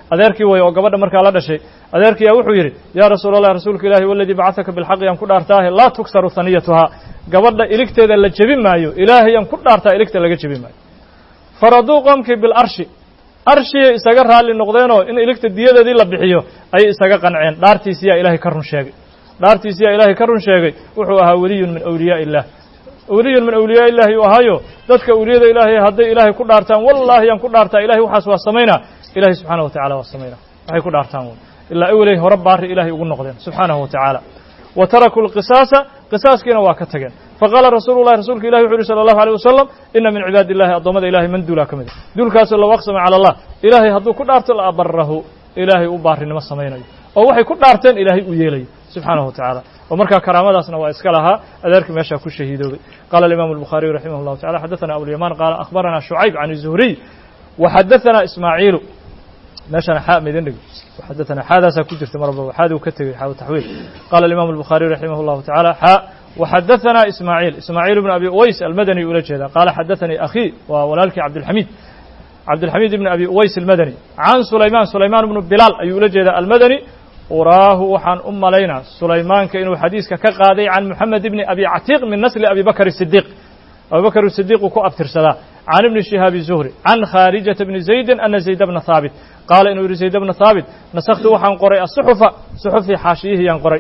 adeerkii way oo gabadha markaa la dhashay adeerkii wuxuu yidhi yaa rasuulallah rasuulka ilaahi waladii bacataka bilxaqi aan ku dhaartaahe laa tuksaru haniyatuhaa gabadha iligteeda la jebi maayo ilaahay aan ku dhaartaa iligta laga jebi maayo faraduu qoomkii bilarshi arshiyay isaga raalli noqdeenoo in iligta diyadeedii la bixiyo ayay isaga qanceen dhaartiisiyaa ilaahay ka run sheegay dhaartiisiyaa ilaahay ka run sheegay wuxuu ahaa weliyun min awliyaa illah weliyun min awliyaa illaahi uu ahaayo dadka awliyada ilaahay hadday ilaahay ku dhaartaan wallaahi aan ku dhaartaa ilahay waxaas waa samaynaa ilahay subxaanahu wa tacala waa samaynaa waxay ku dhaartaan ilaa awelay hore baari ilaahay ugu noqdeen subxaanahu wa tacaala wa tarakuu lqisaasa qisaaskiina waa ka tageen faqaala rasuulu llahi rasuulka ilahi wuxu uhi sala allahu alيyh wasalam ina min cibaadi illahi addoommada ilahay man duulaa ka mid a duulkaasoo low aqsama cala allah ilaahay hadduu ku dhaarto la abarahu ilaahay u baarinimo samaynayo oo waxay ku dhaarteen ilaahay uu yeelayo subxaanahu wa tacaala oo markaa karaamadaasna waa iska lahaa adeerkii meeshaa ku shahiidoobay qala alimaamu الbukhariyu raximah اllahu tacala xadaثana abulyamaan qaala akhbarana shucayb can الzuhriy waxadaثana ismaaciilu meeshaan xaa maydin dhig xadaثana xaadaasaa ku jirta mar walba xaaduu ka tegey xaa taxwiil qala alimaamu الbukhariyu raximah اllahu tacaala xaa وxadaثna ismaaعiil ismaaعiil بn abi uways almadani ula jeeda qaala xadaثanii akhii waa walaalkii cabdilxamiid cabdilxamiid ibn abi uways almadani can sulaymaan sulaymaan bnu bilaal ayuu ula jeedaa almadani uraahu waxaan u malaynaa sulaymaanka inuu xadiiska ka qaaday can moxamed ibni abi catiiq min nasli abi bakr الsidiiq abi bakr الsidiiq uu ku abtirsadaa can ibni shihaabi zuhri can khaarijata bni zaydi ana zayd bna haabit qaala inuu yihi zayd bna haabit nasaktu waxaan qoray asuxufa suxufii xaashiyihiyaan qoray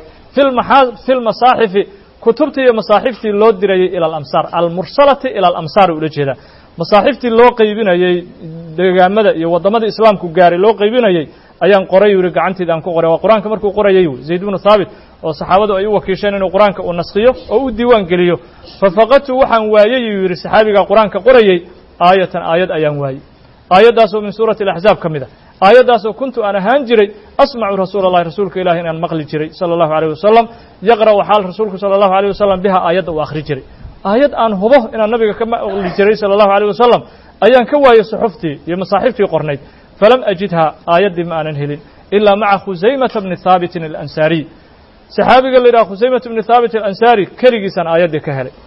fi lmasaaxifi kutubtii iyo masaaxiftii loo dirayey ila alamsaar almursalati ila alamsaar ula jeedaa masaaxiftii loo qaybinayey deegaamada iyo waddamada islaamku gaaray loo qaybinayey ayaan qoray yuu yihi gacanteeda aan ku qoray waa qur-aanka markuu qorayey zayd bnu haabit oo saxaabadu ay u wakiisheen inuu qur-aanka uu naskhiyo oo u diiwaan geliyo fafaqadtu waxaan waayey yuu yidhi saxaabigaa qur-aanka qorayey aayatan aayad ayaan waayey aayaddaasoo min suurati alaxzaab ka mid a aayaddaasoo kuntu aan ahaan jiray asmacu rasuula allahi rasuulka ilahi inaan maqli jiray sala allahu alayh wasalam yaqra'u xaal rasuulku sala allahu alayh wasalam biha aayadda uu akhri jiray aayad aan hubo inaan nabiga ka maqli jiray sala allahu alayh wasalam ayaan ka waayey suxuftii iyo masaaxiftii qornayd falam ajidhaa aayaddii ma aanan helin ilaa maca khusaymata bni haabitin alansaariy saxaabiga la yidhaha khusaymata bni haabit alansaari keligiisaan aayaddii ka helay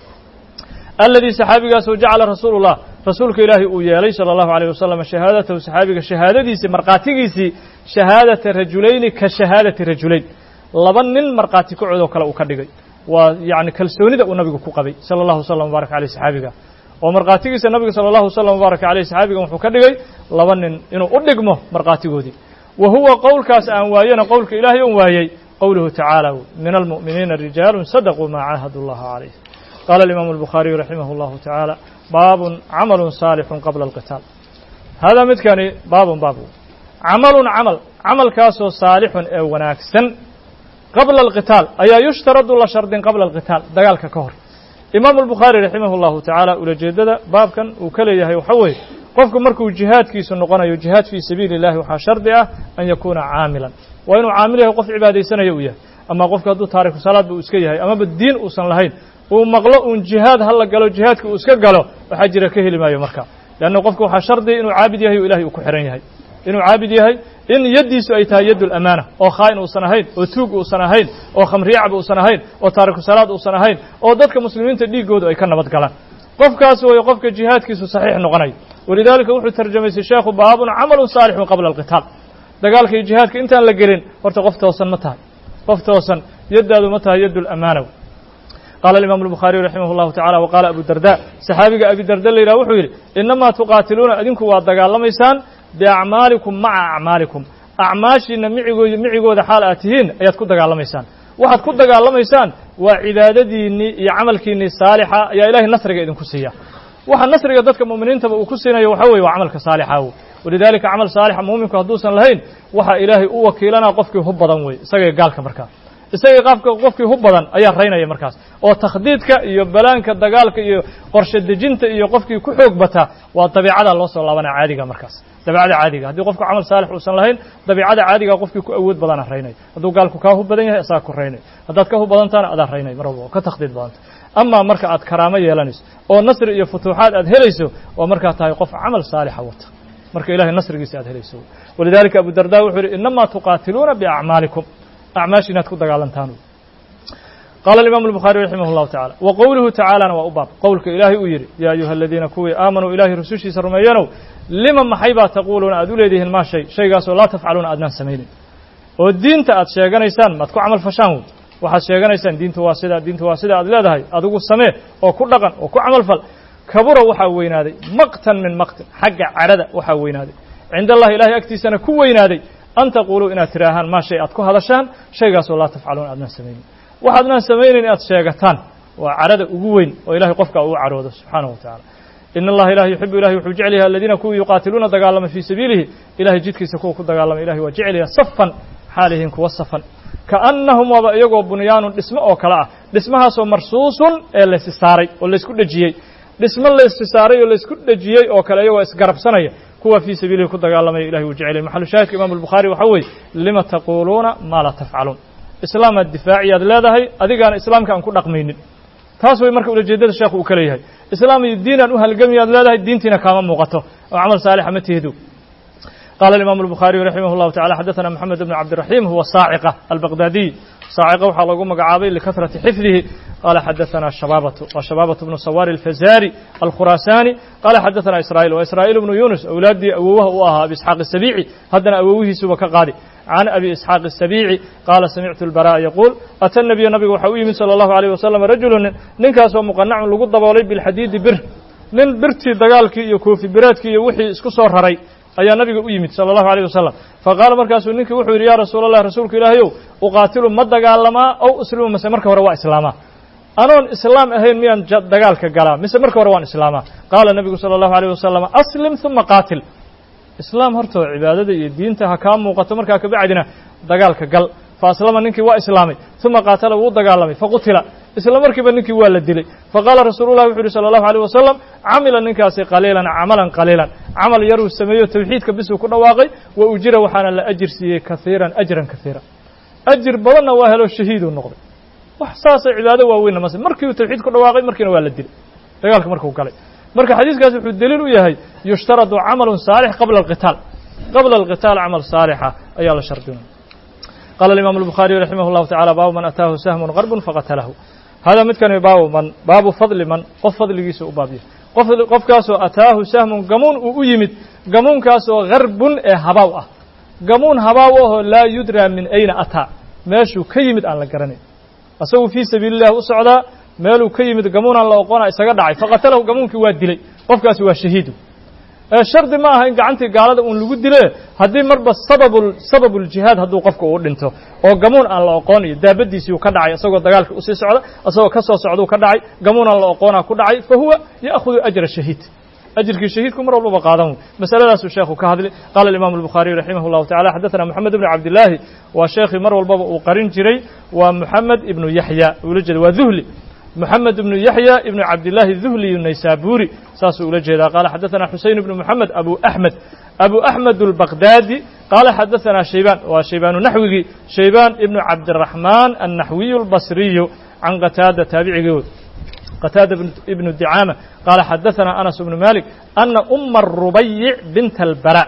aladii saxaabigaasoo jacala rasuulu llah rasuulka ilaahay uu yeelay salى اllahu عalيه wasalam shahaadatahu saxaabiga shahaadadiisii markhaatigiisii shahaadata rajulayni ka shahaadati rajulayn laba nin markhaati kacoodoo kale uu ka dhigay waa yani kalsoonida uu nabigu ku qabay salى اllahu wslam wbaaraka aleyh saxaabiga oo markhaatigiisa nabiga salى اllahu wslam wbaaraka aleyh saxaabigan wuxuu ka dhigay laba nin inuu u dhigmo markhaatigoodii wa huwa qowlkaas aan waayena qowlka ilaahay on waayey qowluhu tacaala min almu'miniina rijaalu sadaquu maa caahadu اllaha calayh qala alimaamu الbukhariyu raximah اllahu tacaala baabun camalu saalixun qabla alqitaal haadaa midkani baabun baab camalun camal camalkaasoo saalixun ee wanaagsan qabla alqitaal ayaa yushtaradu la shardin qabla alqitaal dagaalka ka hor imaamu albukhaari raximah اllahu tacaala ulajeedada baabkan uu ka leeyahay waxa weeye qofku markuu jihaadkiisu noqonayo jihaad fii sabiili اllahi waxaa shardi ah an yakuuna caamilan waa inuu caamil yahay qof cibaadaysanayo uu yahay ama qofka hadduu taariku salaadba uu iska yahay amaba diin uusan lahayn uu maqlo uun jihaad ha la galo jihaadka uu iska galo waxaa jira ka heli maayo marka leanna qofka waxaa shardiya inuu caabid yahay oo ilahay uu ku xihan yahay inuu caabid yahay in yaddiisu ay tahay yadd lamaana oo khaa'in uusan ahayn oo tuug uusan ahayn oo khamriyacba uusan ahayn oo taariku salaad uusan ahayn oo dadka muslimiinta dhiiggoodu ay ka nabad galaan qofkaas weeye qofka jihaadkiisu saxiix noqonayo walidaalika wuxuu tarjamaysay sheekhu baabun camalun saalixun qabla alqitaal dagaalka iyo jihaadka intaan la gelin horta qof toosan ma tahay qof toosan yaddaadu ma tahay yadd lamaana qala alimaamu الbukhariyu raximah اllahu tacala waqaala abu darda saxaabiga abi darda la yidhah wuxuu yidhi inamaa tuqaatiluuna idinku waad dagaalamaysaan biacmaalikum maca acmaalikum acmaashiina micigooda micigooda xaal aad tihiin ayaad ku dagaalamaysaan waxaad ku dagaalamaysaan waa cibaadadiinnii iyo camalkiinnii saalixa ayaa ilahay nasriga idinku siiya waxa nasriga dadka mu'miniintaba uu ku siinayo waxa weye waa camalka saalixa wey walidaalika camal saalixa muuminku hadduusan lahayn waxaa ilaahay u wakiilanaa qofkii hub badan wey isagay gaalka markaa isagii qaafka qofkii hub badan ayaa raynaya markaas oo takhdiidka iyo balaanka dagaalka iyo qorshe dejinta iyo qofkii ku xoog bataa waa dabiicada loo soo laabanaya caadiga markaas dabiicada caadiga haddii qofku camal saalix uusan lahayn dabiicada caadiga qofkii ku awood badana raynaya hadduu gaalku kaa hub badan yahay asaga ku raynaya haddaad ka hub badantaana adaa raynaya mar walba ka takhdiid badanta amaa marka aad karaamo yeelanayso oo nasri iyo futuuxaad aad helayso waa markaa tahay qof camal saalixa wata marka ilahay nasrigiisa aad helayso walidaalika abu darda wuxuu yidhi inamaa tuqaatiluuna biacmaalikum acmaashi inaad ku dagaalantaan قال الإمام البخاري رحمه الله تعالى وقوله تعالى وأباب قولك إلهي أيري يا أيها الذين كوي آمنوا إلهي رسوشي سرميانو لمن محيبا تقولون أدول يديه ما شيء شيء قاسوا لا تفعلون أدنان سميني والدين تأت شيئان إيسان ما تكو عمل فشانو waxaad sheeganaysaan diintu waa sida diintu waa sida aad leedahay adigu samee oo ku dhaqan oo ku camal fal kabura waxa weynaaday maqtan min maqtan xagga carada waxa weynaaday cinda allah ilaahi agtiisana ku weynaaday an taqulu ina tiraahan ma shay aad ku hadashaan shaygaas oo la tafcaluun aadna sameeyeen waxaadna sameeyeen aad sheegataan waa carada ugu weyn oo ilaahi qofka uu caroodo subhanahu wa ta'ala in allah ilaahi yuhibbu ilaahi wuxuu jecel yahay alladina ku yuqatiluna dagaalama fi sabiilihi ilaahi jidkiisa ku ku dagaalama ilaahi waa jecel yahay safan xaalihin kuwa safan كأنهم وضع يجوا بنيان الاسم أو كلا اسمها سو مرصوص اللي استساري واللي يسكت جيء اسم اللي استساري واللي يسكت جيء أو كلا يجوا إسقرب سنة كوا في سبيله كده قال ما إلهي وجعله محل شاهد إمام البخاري وحوي لما تقولون ما لا تفعلون إسلام الدفاعي هذا ده هي أدي كان إسلام كان كل رقمين تاسوي مركب الجديد الشيخ وكليه إسلام الدين أنه الجميع هذا ده الدين تنا كمان مقطع وعمل صالح متهدو قال الإمام البخاري رحمه الله تعالى حدثنا محمد بن عبد الرحيم هو الصاعقة البغدادي صاعقة وحلقوا مقعابي لكثرة حفظه قال حدثنا الشبابة وشبابة بن صوار الفزاري الخراساني قال حدثنا إسرائيل وإسرائيل بن يونس أولادي أبوه وأها بإسحاق السبيعي هدنا أبوه سبك قادي عن أبي إسحاق السبيعي قال سمعت البراء يقول أتى النبي النبي وحوي صلى الله عليه وسلم رجل ننكاس ومقنع لقد ضبولي بالحديد بر نن برتي دقالكي يكوفي براتكي يوحي اسكو صور هري ayaa nabiga u yimid sallallahu alayhi wasallam faqala markaasuu ninkii wuxuu yiri ya rasuulallah rasuulka ilaahayow uqaatilu ma dagaalama oo uslimu mise marka hore waa islaama anoon islaam ahayn miyaan dagaalka galaa mise marka hore waan islaama qaala nabigu sallallahu alayhi wasallam aslim thumma qaatil islaam horta cibaadada iyo diinta ha ka muuqato marka ka bacdina dagaalka gal faaslama ninkii waa islaamay thumma qaatala wuu dagaalamay faqutila isla markiiba ninkii waa la dilay faqala rasuulullaahi wuxuu yiri sallallahu alayhi wasallam amila ninkaasi qaliilan amalan qaliilan amal yaru sameeyo tawxiidka bisu ku dhawaaqay wa ujira waxaana la ajir siiyay kathiran ajran kathira ajir badanna waa helo shahiid uu noqday wax saas cibaado waa weyn mas markii uu tawxiid ku dhawaaqay markiina waa la dilay dagaalka markuu galay marka xadiiskaas wuxuu daliil u yahay yushtaradu amalun saalih qabla alqital qabla alqital amal saaliha ayaa la shardinaa قال الإمام البخاري رحمه الله تعالى باب من أتاه سهم غرب فقتله هذا متكن باب من باب فضل من قف فضل جيسو بابيه قف قف كاسو أتاه سهم جمون ويمد جمون كاسو غرب هباوة جمون هباوة لا يدرى من أين أتى ماشو كيمد على الجرني أسوي في سبيل الله وسعدا مالو كيمد جمون على قنا إسقى فقتله جمون كواد لي قف كاسو شهيد shardi ma aha in gacantii gaalada uun lagu dilo haddii marba sababul sababul jihaad hadduu qofka uu dhinto oo gamuun aan la aqoon iyo daabadiisii uu ka dhacay isagoo dagaalka u sii socda isagoo ka soo socda uu ka dhacay gamuun aan la aqoona ku dhacay fa huwa ya'khudhu ajra shahiid ajrkii shahiidku mar walba qaadan masaladaas uu sheekhu ka hadlay qala al-imam al-bukhari rahimahullahu ta'ala hadathana muhammad ibn abdullah wa sheekhi mar walba uu qarin jiray wa muhammad ibn yahya wulajad wa dhuhli محمد بن يحيى ابن عبد الله الذهلي النيسابوري ساسو ولا قال حدثنا حسين بن محمد أبو أحمد أبو أحمد البغدادي قال حدثنا شيبان وشيبان نحوي شيبان ابن عبد الرحمن النحوي البصري عن قتادة تابعي قتادة ابن الدعامة قال حدثنا أنس بن مالك أن أم الربيع بنت البراء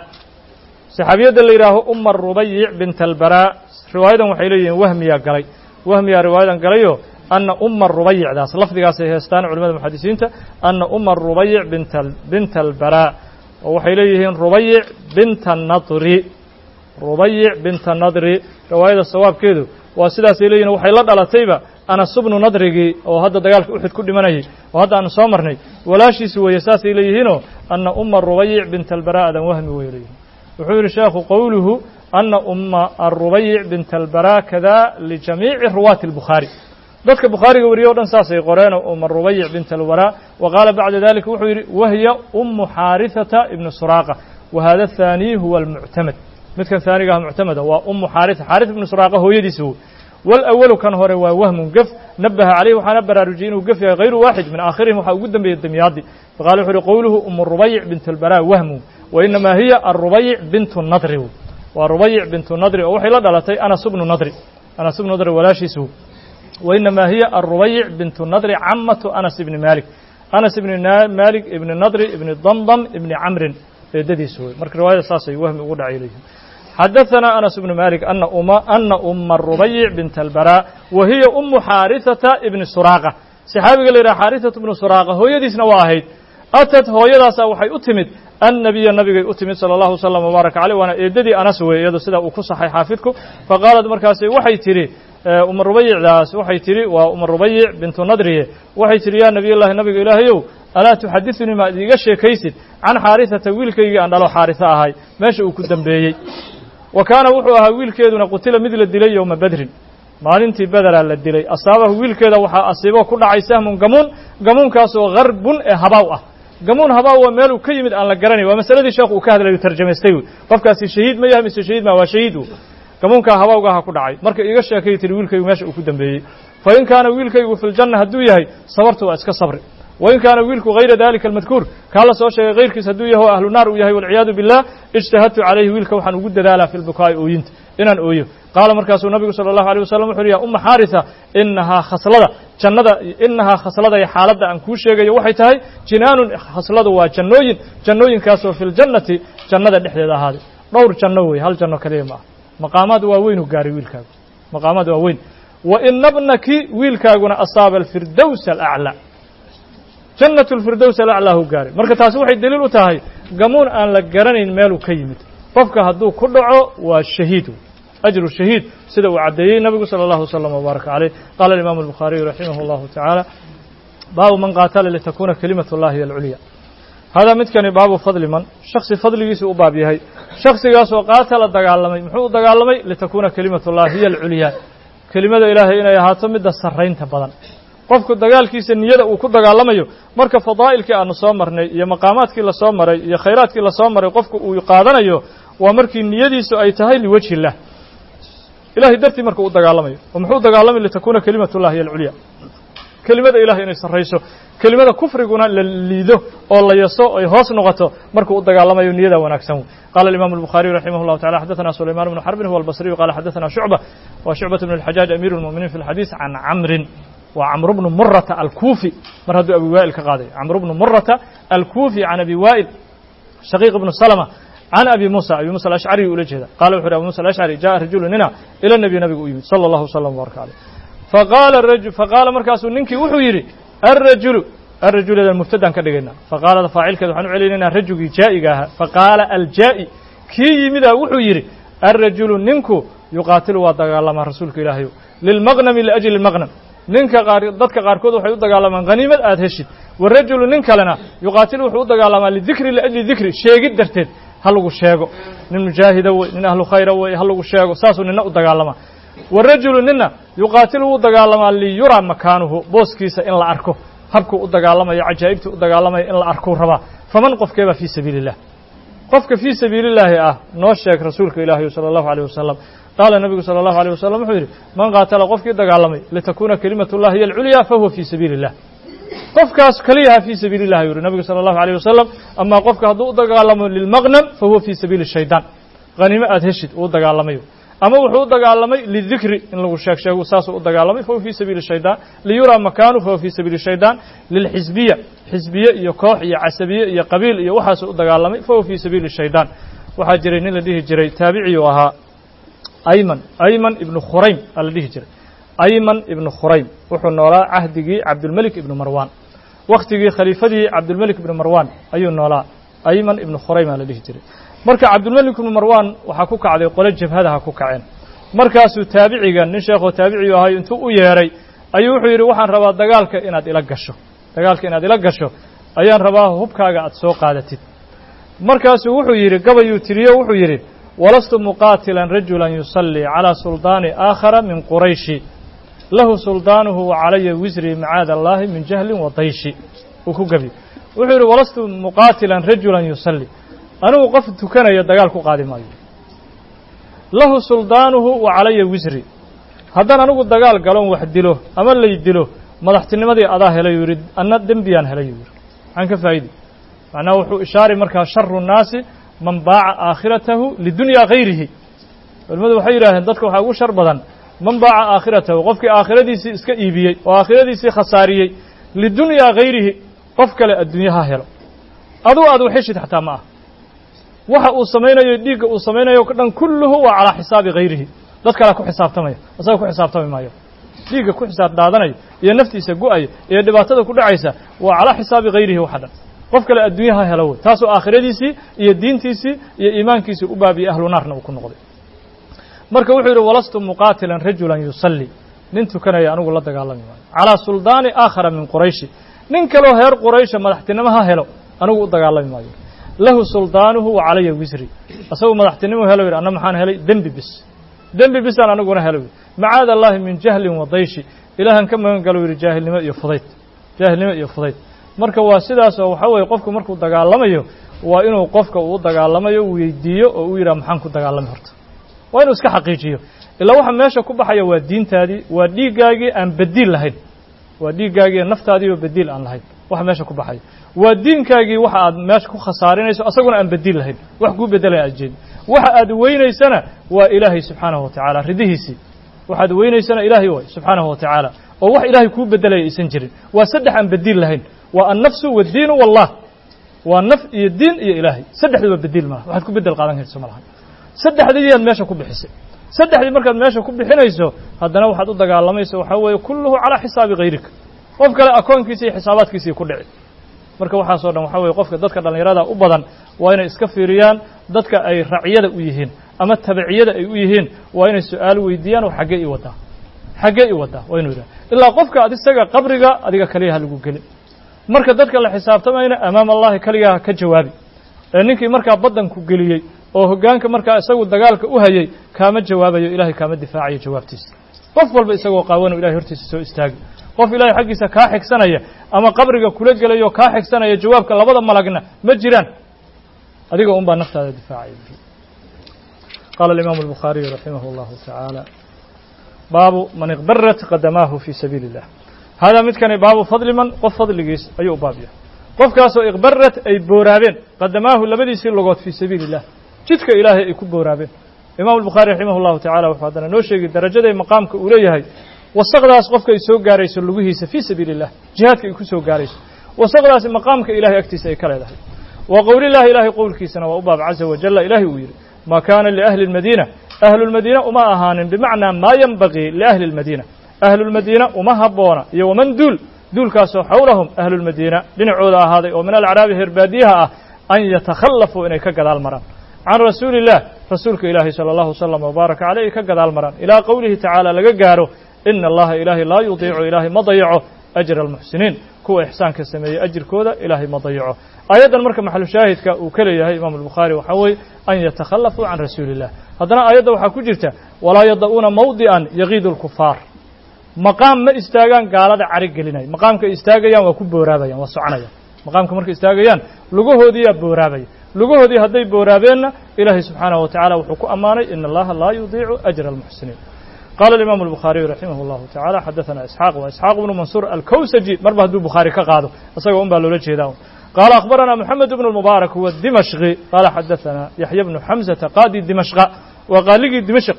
صحابية اللي راه أم الربيع بنت البراء رواية وحيلية وهم يا قري وهم يا رواية قريو أن أم الربيع ذا لفظ قاسي هستان علماء المحدثين أن أم الربيع بنت بنت البراء وحيليه ربيع بنت النضر ربيع بنت النضر رواية الصواب كده وسيدا سيلين وحيلاد على طيبة أنا سبن نضرجي وهذا دجال أحد كل منهي وهذا أنا صامرني ولا شيء سوى يساس إليه أن أم الربيع بنت البراء ذا وهم ويليه وحول الشيخ قوله أن أم الربيع بنت البراء كذا لجميع رواة البخاري dadka Bukhariga wariyo dhan saasay qoreen oo Umar Rubayy bint al-Wara وقال بعد ذلك wuxuu yiri wahiya ummu Harithata ibn Suraqa وهذا الثاني هو المعتمد midkan ثانيga mu'tamada waa ummu Haritha Harith ibn Suraqa hooyadiisu wal awwal kan hore waa wahmun gaf nabaha alayhi waxana baraarujin uu gaf yahay غير واحد من آخرهم waxa ugu dambeeyay damiyadi فقال wuxuu yiri qowluhu ummu Rubayy bint al-Bara wahmu وإنما هي الربيع بنت النضر وربيع بنت النضر oo waxay la dhalatay Anas ibn Nadr Anas ibn Nadr walaashiisu وإنما هي الربيع بنت النضر عمة أنس بن مالك أنس بن مالك ابن النضر ابن الضمضم ابن عمرو ددي سوي مرك رواية صاصي وهم يقول عليه حدثنا أنس بن مالك أن أم أن أم الربيع بنت البراء وهي أم حارثة ابن سراقة صحابي قال لي حارثة ابن سراقة هو يديس نواهيد أتت هو يداسا وحي أتمد النبي النبي أتمد صلى الله عليه وسلم وبارك عليه وأنا إددي أنس ويدو سيدا وكسح حافظكم فقالت مركاسي وحي تري أم الربيع داس وحي تري وأم الربيع بنت النضرية وحي تري يا نبي الله النبي إلهي ألا تحدثني ما ديقش كيسد عن حارثة ويلكي أن له حارثة هاي ماشي وكدن بيي وكان وحوها ويلكيدنا قتل مثل الدلي يوم بدر maalintii badar la dilay asaabahu wiilkeeda waxa asiibo ku dhacay sahmun gamuun gamuunkaas oo garbun ee habaaw ah gamuun habaaw waa meel uu ka yimid aan la garanay waa masaladii sheekhu uu ka hadlayo tarjumaystay qofkaasi shahiid ma yahay mise shahiid ma waa shahiid gamuunka habaawga ha ku dhacay marka iga sheekay tir wiilkaygu meesha uu ku dambeeyay fa in kaana wiilkaygu fil janna haduu yahay sabartu waa iska sabri وإن كان ويلك غير ذلك المذكور كان سو شيء غير كيس هدو يهو أهل النار ويهي والعياذ بالله اجتهدت عليه ويلك وحن وجد ذلك في البكاء وينت إن أويه قال مركز النبي صلى الله عليه وسلم حريا أم حارثة إنها خصلة جنة إنها خصلة يا حالة أن كل شيء يوحي تهي جنان خصلة وجنوين جنوين كاسو في الجنة جنة الإحدى هذه دور جنوي هل جنة كلمة مقامات وين وقاري ويلك مقامات وين وإن ابنك ويلك أصاب الفردوس الأعلى جنة الفردوس الأعلى هو قاري marka taasi waxay daliil u tahay gamoon aan la garanayn meel uu ka yimid qofka haduu ku dhaco waa shahiid ajru shahiid sida uu cadeeyay nabiga sallallahu alayhi wasallam wa baraka alayhi qala al-imam al-bukhari rahimahullahu ta'ala baabu man qatala li takuna kalimatu allahi al-ulya hada midkani baabu fadli man shakhsi fadligiisa u baab yahay shakhsigaas oo qaatala dagaalamay muxuu dagaalamay li takuna kalimatu allahi al-ulya kalimada ilaahay inay ahaato mid sarreynta badan qofku dagaalkiisa niyada uu ku dagaalamayo marka fadaa'ilkii aanu soo marnay iyo maqaamaadkii la soo maray iyo khayraadkii la soo maray qofku uu qaadanayo waa markii niyadiisu ay tahay liwajhi illah ilaahay dartii marka uu dagaalamayo muxuu dagaalamay litakuna kalimatullahi al-ulya kelimada ilaahay inay sarreyso kelimada kufriguna la liido oo la yaso ay hoos noqoto marka uu dagaalamayo niyada wanaagsan قال الإمام البخاري رحمه الله تعالى حدثنا سليمان بن حرب هو البصري قال حدثنا شعبة وشعبة بن الحجاج أمير المؤمنين في الحديث عن عمرو وعمرو بن مرة الكوفي مرد أبي وائل كقاضي عمرو بن مرة الكوفي عن أبي وائل شقيق بن سلمة عن أبي موسى أبي موسى الأشعري ولجهده قال وحده أبو موسى الأشعري جاء رجل لنا إلى النبي نبي أيوب صلى الله وسلم وبارك عليه فقال الرجل فقال مركز ننكي وحيري الرجل الرجل هذا المبتدا كدغنا فقال فاعل كذا حنو علينا الرجل جائغا فقال الجائي كي يمدا وحيري الرجل ننكو يقاتل ودغالما رسولك إلهي للمغنم لأجل المغنم ninka qaar dadka qaarkood waxay u dagaalamaan qaniimad aad heshid warajulu nin kalena yuqaatilu wuxuu u dagaalamaa lidikri liajli dikri sheegid darteed ha lagu sheego nin mujaahida way nin ahlu khayra way ha lagu sheego saasuu nina u dagaalamaa warajulu nina yuqaatilu u dagaalamaa liyura makaanuhu booskiisa in la arko habku u dagaalamayo cajaa'ibtu u dagaalamayo in la arko rabaa faman qofkeeba fi sabiilillah qofka fi sabiilillah ah noo sheeg rasuulka ilaahay sallallahu alayhi wasallam قال النبي صلى الله عليه وسلم وحيري من قاتل قفك دغالمي لتكون كلمة الله هي العليا فهو في سبيل الله قفكاس كليها في سبيل الله يقول النبي صلى الله عليه وسلم أما قفك هدو دغالمي للمغنم فهو في سبيل الشيطان غنيمة أدهشت ودغالمي أما وحو دغالمي للذكر إن لو شاك شاك وساسو دغالمي فهو في سبيل الشيطان ليرى مكانه فهو في سبيل الشيطان للحزبية حزبية يا كوح يا عسبية يا قبيل يا وحاسو دغالمي فهو في سبيل الشيطان وحاجرين لديه جري تابعي وها أيمن أيمن ابن خريم الذي جرى أيمن ابن خريم وحنا نرى عهدي عبد الملك ابن مروان وقتي خليفته عبد الملك ابن مروان أي نرى أيمن ابن خريم الذي جرى مركا عبد الملك ابن مروان وحكوك على قلج هذا حكوك عين مركز تابعي كان نشيخ تابعي وهاي أنتو وياري أيوه يروح وحن ربا دجالك إن أدي لقشوا دجالك إن أدي لقشوا أيان ربا هبكا قاعد سوق عادتي مركز وحو يري قبل يتريه وحو يري ولست مقاتلا رجلا يصلي على سلطان آخر من قريش له سلطانه وعلي وزري معاذ الله من جهل وطيش وكقبي وحير ولست مقاتلا رجلا يصلي أنا وقفت كان يدقالك قادم له سلطانه وعلي وزري هذا أنا أقول دقال قالون واحد له أما اللي يدله مدحتني مدي أضاه لا يريد أن الدنبيان هلا يريد عنك فايدي معناه وحو إشاري مركز شر الناس من باع آخرته لدنيا غيره المدو حيرة هندتك وحاقو شر بدن من باع آخرته وقفك آخرتي اسك إيبيي وآخرتي خساريي لدنيا غيره قفك للدنيا هاهرة أدو أدو حشد حتى معه waxa uu samaynayo dhiigga uu samaynayo dhan kulluhu waa calaa xisaabi hayrihi dad kale ku xisaabtamaya asaga ku xisaabtami maayo dhiigga ku xisaab daadanayo iyo naftiisa go'ayo iyo dhibaatada ku dhacaysa waa calaa xisaabi hayrihi waxa dhan qof kale adduunyaha helo way taasoo aakhiradiisii iyo diintiisii iyo iimaankiisii u baabiyey ahlu naarna uu ku noqday marka wuxuu yidhi walastu muqaatilan rajulan yusalli nin tukanaya anigu la dagaalami maayo calaa suldaani aakhara min qurayshi nin kaloo heer quraysha madaxtinimo ha helo anigu u dagaalami maayo lahu suldaanuhu wa calaya wisri asagoo madaxtinimo helo yidhi anna maxaan helay dembi bis dembi bisaan aniguna helo yidhi macaada allahi min jahlin wa dayshi ilaahan ka magan galo yidhi jaahilnimo iyo fudayd jaahilnimo iyo fudayd marka waa sidaas oo waxa weeye qofku markuu dagaalamayo waa inuu qofka uu dagaalamayo weydiiyo oo uu yidhaha maxaan ku dagaalamay horta waa inuu iska xaqiijiyo ilaa waxa meesha ku baxaya waa diintaadii waa dhiiggaagii aan badiil lahayn waa dhiiggaagii naftaadii oo badiil aan lahayn waxa meesha ku baxaya waa diinkaagii waxa aad meesha ku khasaarinayso asaguna aan badiil lahayn wax kuu bedelaya aad jeedin waxa aad weynaysana waa ilaahay subxaanahu wa tacaala ridihiisii waxaad weynaysana ilaahay way subxaanahu wa tacaala oo wax ilaahay kuu bedelaya aysan jirin waa saddex aan badiil lahayn waa annafsu waaddiinu wallah waa naf iyo diin iyo ilaahay saddexduba badiil maaha waxaad ku bedel qaadan karto ma laha saddexdii aad meesha ku bixisay saddexdii markaad meesha ku bixinayso haddana waxaad u dagaalamayso waxaa weeye kulluhu calaa xisaabi hayrika qof kale akoonkiisa iyo xisaabaadkiisii ku dhici marka waxaasoo dhan waxaa weye qofka dadka dhallinyarada u badan waa inay iska fiiriyaan dadka ay racyada u yihiin ama tabiciyada ay u yihiin waa inay su-aal weydiiyaan oo xaggee i waddaa xaggee i waddaa waa inuu yidhaha ilaa qofka ad isaga qabriga adiga kaliya ha lagu gelin marka dadka la xisaabtamayna amaama allahi kaligaa ka jawaabi ee ninkii markaa baddanku geliyey oo hoggaanka markaa isagu dagaalka u hayay kaama jawaabayo ilaahay kaama difaacayo jawaabtiisa qof walba isagoo qaawano ilahay hortiisa soo istaagi qof ilaahay xaggiisa kaa xigsanaya ama qabriga kula gelayo kaa xigsanaya jawaabka labada malagna ma jiraan adiga un baa naftaada difaacaya qaala alimaamu albukhaariyu raximah allahu tacaala baabu man iqbarat qadamaahu fii sabiili illah haadaa midkani baabu fadli man qof fadligiis ayuu u baab yahay qofkaasoo iqbarat ay booraabeen qadamaahu labadiisii logood fii sabiili illah jidka ilaahay ay ku booraabeen imaamu albukhaari raximah allahu tacala wuxuu haddana noo sheegay darajaday maqaamka uu leeyahay wasaqdaas qofka ay soo gaarayso lugihiisa fii sabiili illah jihaadka ay ku soo gaarayso wasaqdaasi maqaamka ilahay agtiisa ay ka leedahay wa qowlillahi ilaahay qowlkiisana waa u baab caza wajalla ilaahay uu yidhi maa kaana liahli lmadiina ahlu lmadiina uma ahaanin bimacnaa maa yenbagii liahli lmadiina ahlu lmadiina uma habboona iyo waman duul duulkaasoo xawlahum ahlu lmadiina dhinacooda ahaaday oo min alacraabi herbaadiyaha ah an yatakhallafuu inay ka gadaal maraan can rasuuli illah rasuulka ilaahi sala allahu wasalam wabaaraka caleyh ka gadaal maraan ilaa qowlihi tacaala laga gaaro ina allaha ilaahay laa yudiicu ilaahay ma dayaco ajra almuxsiniin kuwa ixsaanka sameeyey ajirkooda ilaahay ma dayaco aayaddan marka maxalu shaahidka uu ka leeyahay imaamu albukhaari waxaa weeye an yatakhallafuu can rasuuli illah haddana aayadda waxaa ku jirta walaa yada'uuna mawdi'an yagiidu lkufaar maqaam ma istaagaan gaalada cari gelinaya maqaamka istaagayaan waa ku booraabayaan waa soconayaan maqaamka markay istaagayaan lugahoodiiyaa booraabaya lugahoodii hadday booraabeenna ilaahay subxaanahu wa tacala wuxuu ku ammaanay ina allaha laa yudiicu ajra almuxsiniin qaala alimaamu albukhaariyu raximah allahu tacala xadaثana isxaaq wa isxaaq bnu mansuur alkawsaji marba hadduu bukhaari ka qaado isaga un baa loola jeedaa qaala akhbarana moxamed bnu lmubaarak huwa dimashqi qaala xadaثana yaxya bnu xamzata qaadi dimashqa waa qaaligii dimashq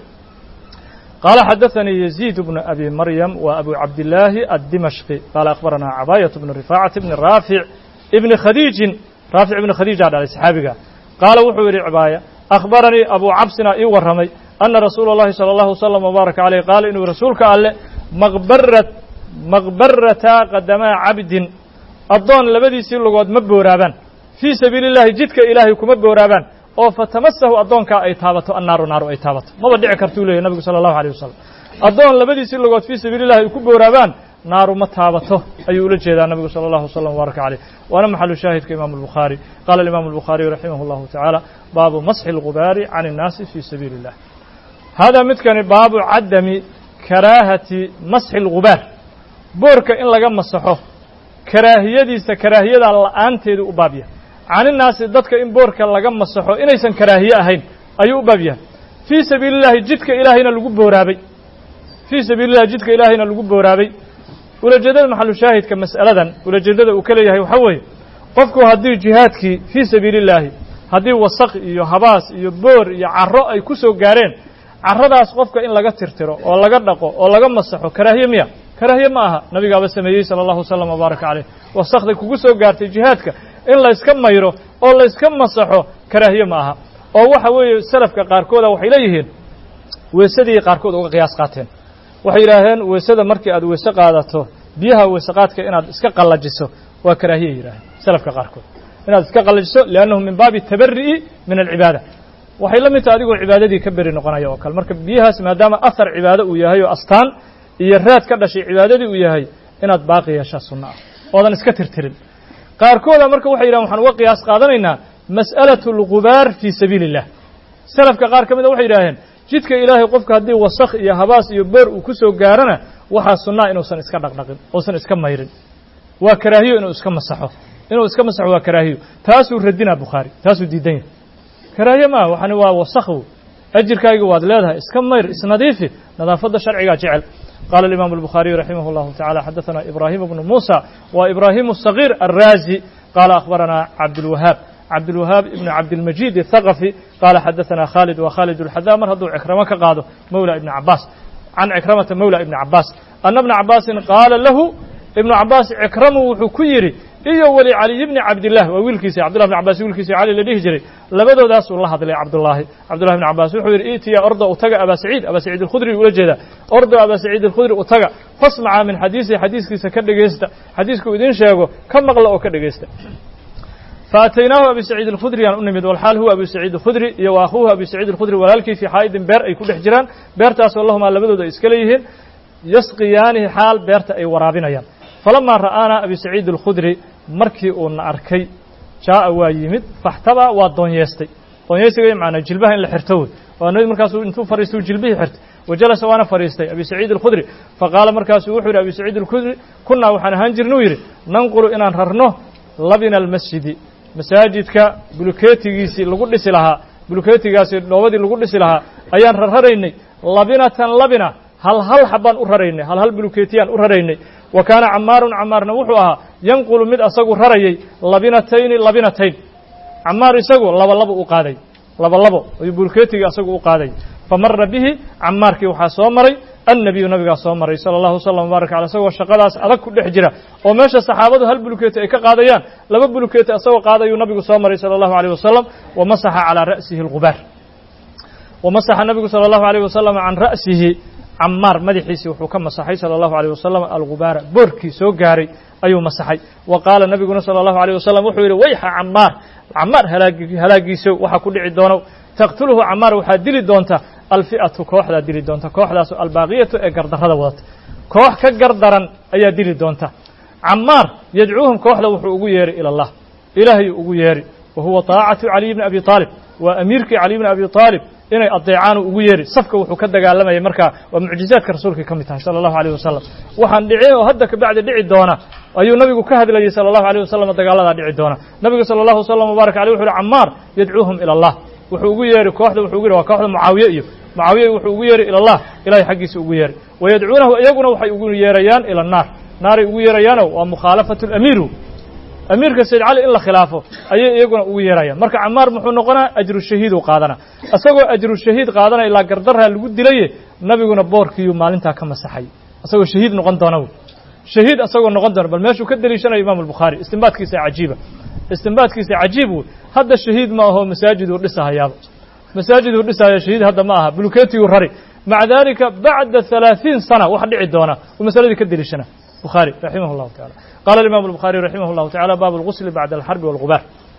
قال xdثnي يزيد بن أbي مريم و أbو cabdاللahi الدمشقي قال أخبرنا cباية بن رفاعة بن رافع بن khadيiجi raaفiع بن khadيiجa dhalay صxaabiga qaala wuxuu yihi cباية أخبرنيi أbو cabsina ii waramay أنa رasuul الlahi صلى الله وسلم وبارك عليه qaala inuu rasuulka alle مqبرتا qadamaa cabdin adoon labadiisii lugood ma booraabaan fيi sabiiل الlahi jidka ilaahay kuma booraabaan oo fatamasahu addoonkaa ay taabato annaaru naaru ay taabato maba dhici kartuu leeyahy nabigu sala allahu alayh wasalam addoon labadiisii logood fii sabiili llahi ay ku booraabaan naaru ma taabato ayuu ula jeedaa nabigu sala allahu wasalam wabaraka caleyh waana maxalu shaahidka imaamu albukhaari qaala alimaamu albukhaariyu raximah allahu tacaala baabu masxi algubaari can innaasi fii sabiili illah haadaa midkani baabu cadami karaahati masxi algubaar boorka in laga masaxo karaahiyadiisa karaahiyadaan la'aanteedu u baab yahay can innaasi dadka in boorka laga masaxo inaysan karaahiye ahayn ayuu u baab yahay fii sabiili llahi jidka ilaahayna lagu booraabay fii sabiili llahi jidka ilaahayna lagu booraabay ulajeedada maxalu shaahidka mas'aladan ulajeedada uu ka leeyahay waxaa weeye qofku haddii jihaadkii fii sabiili llaahi haddii wasaq iyo habaas iyo boor iyo carro ay ku soo gaareen carradaas qofka in laga tirtiro oo laga dhaqo oo laga masaxo karaahiye miya karaahiye ma aha nabigaaba sameeyey sala allahu wasalam wabaaraka caleyh wasakday kugu soo gaartay jihaadka in layska mayro oo la iska masaxo karaahiye ma aha oo waxa weeye salafka qaarkooda waxay leeyihiin weesadii qaarkood uga qiyaas qaateen waxay yidhaaheen weesada markii aad weese qaadato biyaha weesaqaadka inaad iska qallajiso waa karaahiye yidhaaheen salafka qaarkood inaad iska qallajiso liannahu min baabi tabarri'i min alcibaada waxay la mid tahay adigoo cibaadadii ka beri noqonaya oo kale marka biyahaas maadaama ahar cibaado uu yahay oo astaan iyo raad ka dhashay cibaadadii uu yahay inaad baaqi yeeshaa sunno ah oodan iska tirtirin qaarkooda marka waxay yidhahen waxaan uga qiyaas qaadanaynaa mas'alatu algubaar fii sabiili illah salafka qaar ka mid a waxay yidhaaheen jidka ilaahay qofka haddii wasakh iyo habaas iyo boor uu ku soo gaarana waxaa sunnaa inuusan iska dhaqdhaqin uusan iska mayrin waa karaahiyo inuu iska masaxo inuu iska masaxo waa karaahiyo taasuu radinaa bukhaari taasuu diidan yahay karaahiye maaha waxani waa wasakhu ajirkaaga waad leedahay iska mayr isnadiifi nadaafadda sharcigaa jecel qaala alimaamu albukhaariyu raximah allahu tacala xadaثana ibraahim bnu muusa wa ibraahimu الصagiir alraazi qaala akhbaranaa cabdulwahaab cabdulwahaab ibnu cabdilmajid الthaqafi qaala xadaثana khalid wa khalid اlxadaa mar hadduu cikramo ka qaado mawla ibni cabaas can cikramata mawla ibni cabaas ana bna cabaasin qaala lahu ibnu cabaas cikramu wuxuu ku yidhi iyo weli caliy bni cabdillah waa wiilkiisa cabdullah bn cabas wiilkiisa cali la dhihi jiray labadoodaasuu la hadlay cabdullaahi cabdullahi bn cabbaas wuxuu yidhi itiya orda u taga abaa saciid abaa saciid alkhudri ula jeeda orda abaa saciid alkhudri u taga fasmaca min xadiisihi xadiiskiisa ka dhegaysta xadiiskuu idiin sheego ka maqla oo ka dhegaysta faataynaahu abi saciid alkhudri aan u nimid walxaal huwa abu saciid alkhudri iyo wa akhuuhu abi saciid alkhudri walaalkii fii xaa'idin beer ay ku dhex jiraan beertaasoo lahumaa labadooda ay iska leeyihiin yasqiyaanihi xaal beerta ay waraabinayaan falamaa ra'aanaa abi saciid alkhudri markii uuna arkay jaa'a waa yimid faxtabaa waa doonyeestay doonyeestiga macnaa jilbaha in la xirto wey waa nabi markaasuu intuu fariistay jilbihii xirtay wajalasa waana fariistay abi saciid alkhudri faqaala markaasuu wuxuu yidhi abi saciid alkhudri kunnaa waxaan ahaan jirnuu yidhi nanqulu inaan rarno labina almasjidi masaajidka bulukeetigiisii lagu dhisi lahaa bulukeetigaasi dhoobadii lagu dhisi lahaa ayaan rararaynay labinatan labina hal hal xabbaan u raraynay hal hal bulukeetiyaan u raraynay wa kaana camaarun camaarna wuxuu ahaa yanqulu mid asagu rarayay labinatayni labinatayn camaar isagu laba labo u qaaday laba labo ayuu bulukeetigii asagu u qaaday famara bihi camaarkii waxaa soo maray annabiyu nabigaa soo maray sala allahu wasalam wbaaraka caley isagoo shaqadaas adag ku dhex jira oo meesha saxaabadu hal bulukeeti ay ka qaadayaan laba bulukeeti asagoo qaadayuu nabigu soo maray sala allahu alayh wasalam wa masaxa calaa ra'sihi algubaar wa masaxa nabigu sala allahu alayh wasalam can ra'sihi camaar madaxiisii wuxuu ka masaxay sala allahu alayh wasalam algubaara boorkii soo gaaray ayuu masaxay wa qaala nabiguna sala allahu alayh wasalam wuxuu yidhi wayxa camaar camaar halaagi halaagiiso waxa ku dhici doono taqtuluhu camaar waxaa dili doonta alfi'atu kooxdaa dili doonta kooxdaasu albaaqiyatu ee gardarrada wadata koox ka gardaran ayaa dili doonta camaar yadcuuhum kooxda wuxuu ugu yeeray ila allah ilaahayuu ugu yeeri wa huwa taacatu caliy bni abi aalib waa amiirkii caliy bni abi aalib inay adeecaanu ugu yeeri safka wuxuu ka dagaalamayay markaa waa mucjizaadka rasuulkii ka mid tahay sala allahu alayh wasalam waxaan dhicin oo hadda kabacdi dhici doona ayuu nabigu ka hadlayay sala allahu alayh wasalam dagaaladaa dhici doona nabigu sala allahu wasalam wbaaraka aleyh wuxu uhi camaar yadcuuhum ila allah wuxuu ugu yeeri kooxda wuxuu ugu yeeri waa kooxda mucaawiye iyo mucaawiye wuxuu ugu yeeri ila allah ilahay xaggiisa ugu yeeri wayadcuunahu iyaguna waxay ugu yeerayaan ila annaar naaray ugu yeerayaano waa mukhaalafatu lamiiru amiirka sayd cali in la khilaafo ayay iyaguna ugu yeerayaan marka camaar muxuu noqonaa ajru shahiid uu qaadana isagoo ajru shahiid qaadanaya ilaa gardarraa lagu dilaye nabiguna boorkiiyuu maalintaa ka masaxay isagoo shahiid noqon doona wy shahiid isagoo noqon doona bal meeshuu ka deliishanayo imaamu albukhaari istinbaadkiisa cajiiba istinbaadkiisa cajiib wey hadda shahiid ma aho masaajiduu dhisahayaaba masaajiduu dhisahaya shahiid hadda ma aha bulukeetiguu rari maca dalika bacda halaaثiin sana wax dhici doona uu masaladii ka deliishana bukhaari raximah اllahu taعala qala alimaamu الbukhaariي raximah اllahu taعala baabu اlgusli bacda alxarbi wاlgubaar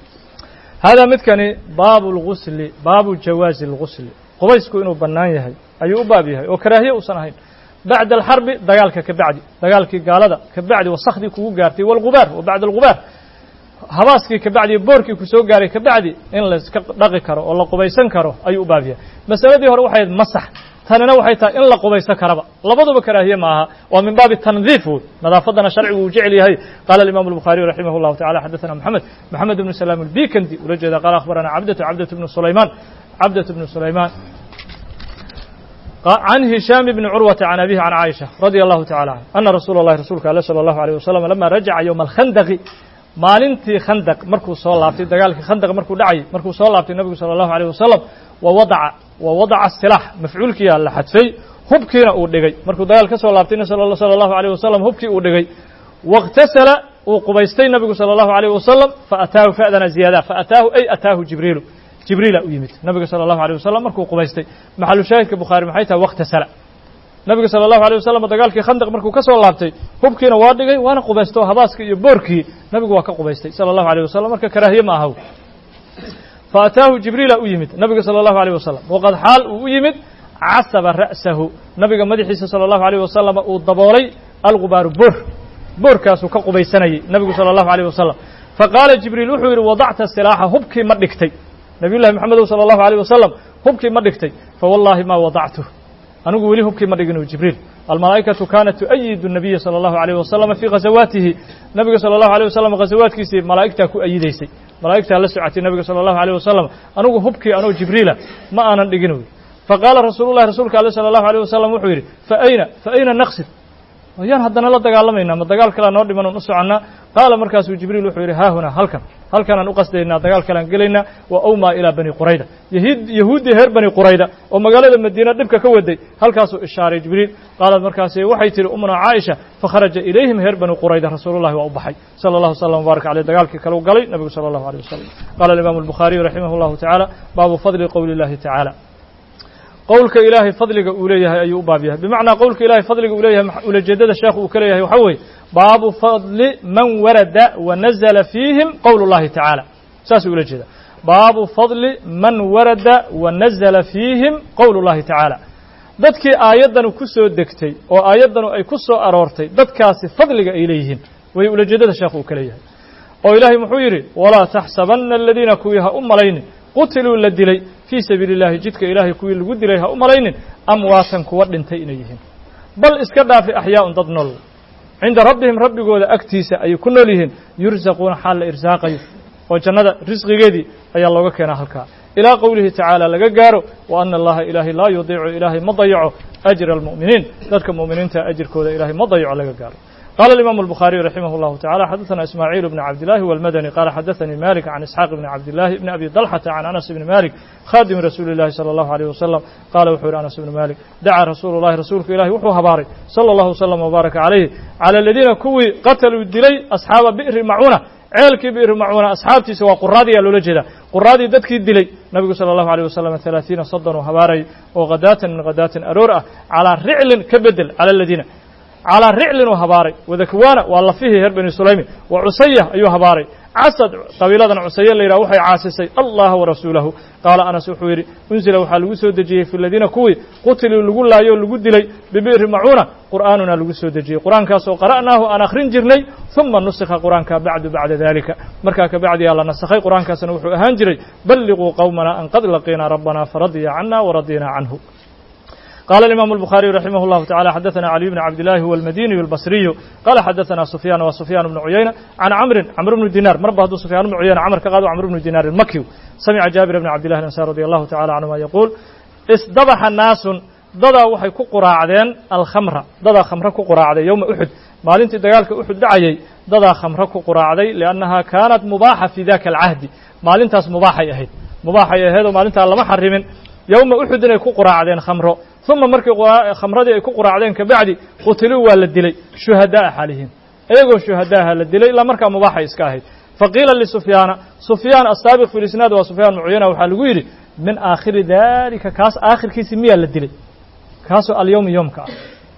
hada midkani baabu اlgusli baabu jawaazi اlgusli qubaysku inuu bannaan yahay ayuu u baab yahay oo karaahiye uusan ahayn bacda alxarbi dagaalka ka bacdi dagaalkii gaalada ka bacdi wasakhdii kugu gaartay wاlgubaar wa bacda algubaar habaaskii ka bacdi boorkii ku soo gaaray ka bacdi in la iska dhaqi karo oo la qubaysan karo ayuu u baab yahay masaladii hore waxay ahayd masax tanina waxay tahay in la qubaysan karaba labaduba karaahiye ma aha waa min baabi tandiif wey nadaafadana sharcigu uu jecel yahay qaala alimaamu الbukhaariyu raximah اllahu tacala xadaثana moxamed moxamed ibnu salaam albikandi ula jeeda qaala akhbarana cabdatu cabdatu bnu sulaymaan cabdatu bnu sulaymaan can hishaam bni curwata can abihi can caaisha radia allahu tacala canhu ana rasuula اllahi rasuulka ale salى allahu alيyh wasalam lama rajaca yowma alkhandaqi maalintii khandaq markuu soo laabtay dagaalkii khandaq markuu dhacayay markuu soo laabtay nabigu salى allahu alيyh wasalam wa wadaca wa wadaca silaax mafcuulkiyaa la xadfay hubkiina uu dhigay markuu dagaal ka soo laabtayna sala allahu alayh wasalam hubkii uu dhigay waاktasala وقبيستي النبي صلى الله عليه وسلم فأتاه فأذن زيادة فأتاه أي أتاه جبريل جبريل أيمت النبي صلى الله عليه وسلم مركو قبيستي محل شاهد كبخاري محيطة وقت سلع النبي صلى الله عليه وسلم دقال كي خندق مركو كسو لابتي hubkiina waa dhigay waana qubaysto habaaska iyo boorkii nabigu waa ka qubaystay sala allahu alayhi wasallam marka karaahiye ma ahaw faataahu jibriila u yimid nabiga sala allahu alayhi wasallam waqad xaal uu u yimid casaba ra'sahu nabiga madaxiisa sala allahu alayhi wasallam uu daboolay algubaaru boor boorkaasuu ka qubaysanayay nabigu sala allahu alayhi wasallam faqaala jibriil wuxuu yidhi wadacta silaaxa hubkii ma dhigtay nabiyullahi maxamedow sala allahu alayhi wasallam hubkii ma dhigtay fawallaahi maa wadactuh anigu weli hubkii ma dhiginu jibriil almalaa'ikatu kaanat tu'ayidu الnabiya salى اllahu عalيه wasalam fii ghazawaatihi nabiga salى اllahu عalيه wasalam ghazawaadkiisii malaa'igtaa ku ayidaysay malaa'igtaa la socotay nabiga salى اllahu عalيه wasalam anigu hubkii anoo jibriila ma aanan dhigin wy faqaala rasuulu llahi rasuulka ale salى اllahu عalيه wasalam wuxuu yidhi faayna faayna naqsid ayaan haddana la dagaalamayna ma dagaal kalea noo dhiman un u soconnaa qaala markaasuu jibriil wuxuu yidhi haahunaa halkan halkanaan u qasdaynaa dagaal kalean gelaynaa wa awmaa ilaa bani qurayda yahuuddii reer bani qurayda oo magaalada madiina dhibka ka waday halkaasuu ishaaray jibriil qaalad markaasi waxay tihi umuna caaisha fakharaja ilayhim reer bani qurayda rasuulullahi waa u baxay sala allahu slam wbaaraka caleyh dagaalkii kale u galay nabigu sala allahu aleyh wasalam qaala alimaamu albukhaariyu raximah llahu tacaala baabu fadli qowli illahi tacaala qowlka ilaahay fadliga uu leeyahay ayuu u baab yahay bimacnaa qowlka ilahay fadliga uu leeyahay ulajeedada sheekhu uu ka leeyahay waxaa weeye baabu fadli man warada wa nazala fiihim qowl اllahi tacaala saasuu ula jeeda baabu fadli man warada wa nazala fiihim qowl اllahi tacaala dadkii aayaddanu ku soo degtay oo aayaddanu ay ku soo aroortay dadkaasi fadliga ay leeyihiin way ulajeedada sheekhu uu ka leeyahay oo ilaahay muxuu yidhi walaa taxsabanna aladiina kuwii ha u malaynin qutiluu la dilay fii sabiili اllahi jidka ilaahay kuwii lagu dilay ha u malaynin amwaatan kuwa dhintay inay yihiin bal iska dhaafi axyaaun dad nool cinda rabbihim rabbigooda agtiisa ayay ku nool yihiin yursaquuna xaal la irsaaqayo oo jannada risqigeedii ayaa looga keenaa halkaa ilaa qowlihi tacaala laga gaaro wa ana allaha ilaahay laa yudiicu ilaahay ma dayaco ajra almu'miniin dadka mu'miniinta ajirkooda ilaahay ma dayaco laga gaaro قال الإمام البخاري رحمه الله تعالى حدثنا إسماعيل بن عبد الله والمدني قال حدثني مالك عن إسحاق بن عبد الله بن أبي طلحة عن أنس بن مالك خادم رسول الله صلى الله عليه وسلم قال وحور أنس بن مالك دعا رسول الله رسولك إلهي وحو هباري صلى الله وسلم وبارك عليه على الذين كوي قتلوا الدلي أصحاب بئر معونة ceelkii bi'ir macuuna asxaabtiisa waa quraadii yaa loola jeeda quraadii dadkii dilay nabigu sala allahu alayh wasalam halaathiina soddon uu habaaray oo khadaatan min khadaatin aroor ah calaa riclin ka bedel cala aladiina calaa riclin uu habaaray wadakwaana waa lafihii reer bani sulaymi wa cusaya ayuu habaaray casad qabiiladan cusaya la yidhaha waxay caasisay allaha warasuulahu qaala anas wuxuu yidhi unsila waxaa lagu soo dejiyey fi ladiina kuwii qutiluu lagu laayo o lagu dilay bibi'ri macuuna qur'aanuna lagu soo dejiyey qur'aankaasoo qara'naahu aan akhrin jirnay uma nusikha qur'aanka bacdu bacda dalika markaa ka bacdiyaa la nasakhay qur'aankaasna wuxuu ahaan jiray balliquu qowmana an qad laqiina rabbana faradiya cana waradina canhu قال الإمام البخاري رحمه الله تعالى حدثنا علي بن عبد الله هو المديني البصري قال حدثنا سفيان وسفيان بن عيينة عن عمرو عمرو بن دينار مربى هذا سفيان بن عيينة عمر كقاضي عمرو بن دينار المكي سمع جابر بن عبد الله الأنصاري رضي الله تعالى عنهما يقول اصطبح الناس ضدا waxay ku quraacdeen al-khamra dada khamra ku quraacday yawm uhud maalintii dagaalka uhud dhacayay dada khamra ku quraacday li'annaha kaanat mubaaha fi dhaka al-ahd maalintaas mubaahay ahayd mubaahay ahayd maalinta lama xarimin yawm uhud inay ku quraacdeen khamro ثuma markii khamradii ay ku quraacdeen ka bacdi qutiluu waa la dilay shuhadaa xaalihim iyagoo shuhadaaha la dilay ilaa markaa mubaaxay iska ahayd faqiila lisufyaana sufyaan asaabiq fi lisnaad waa sufyaan bnu cuyayna waxaa lagu yidhi min aakhiri dalika kaas aakhirkiisi miyaa la dilay kaasoo alyowmi yowmka ah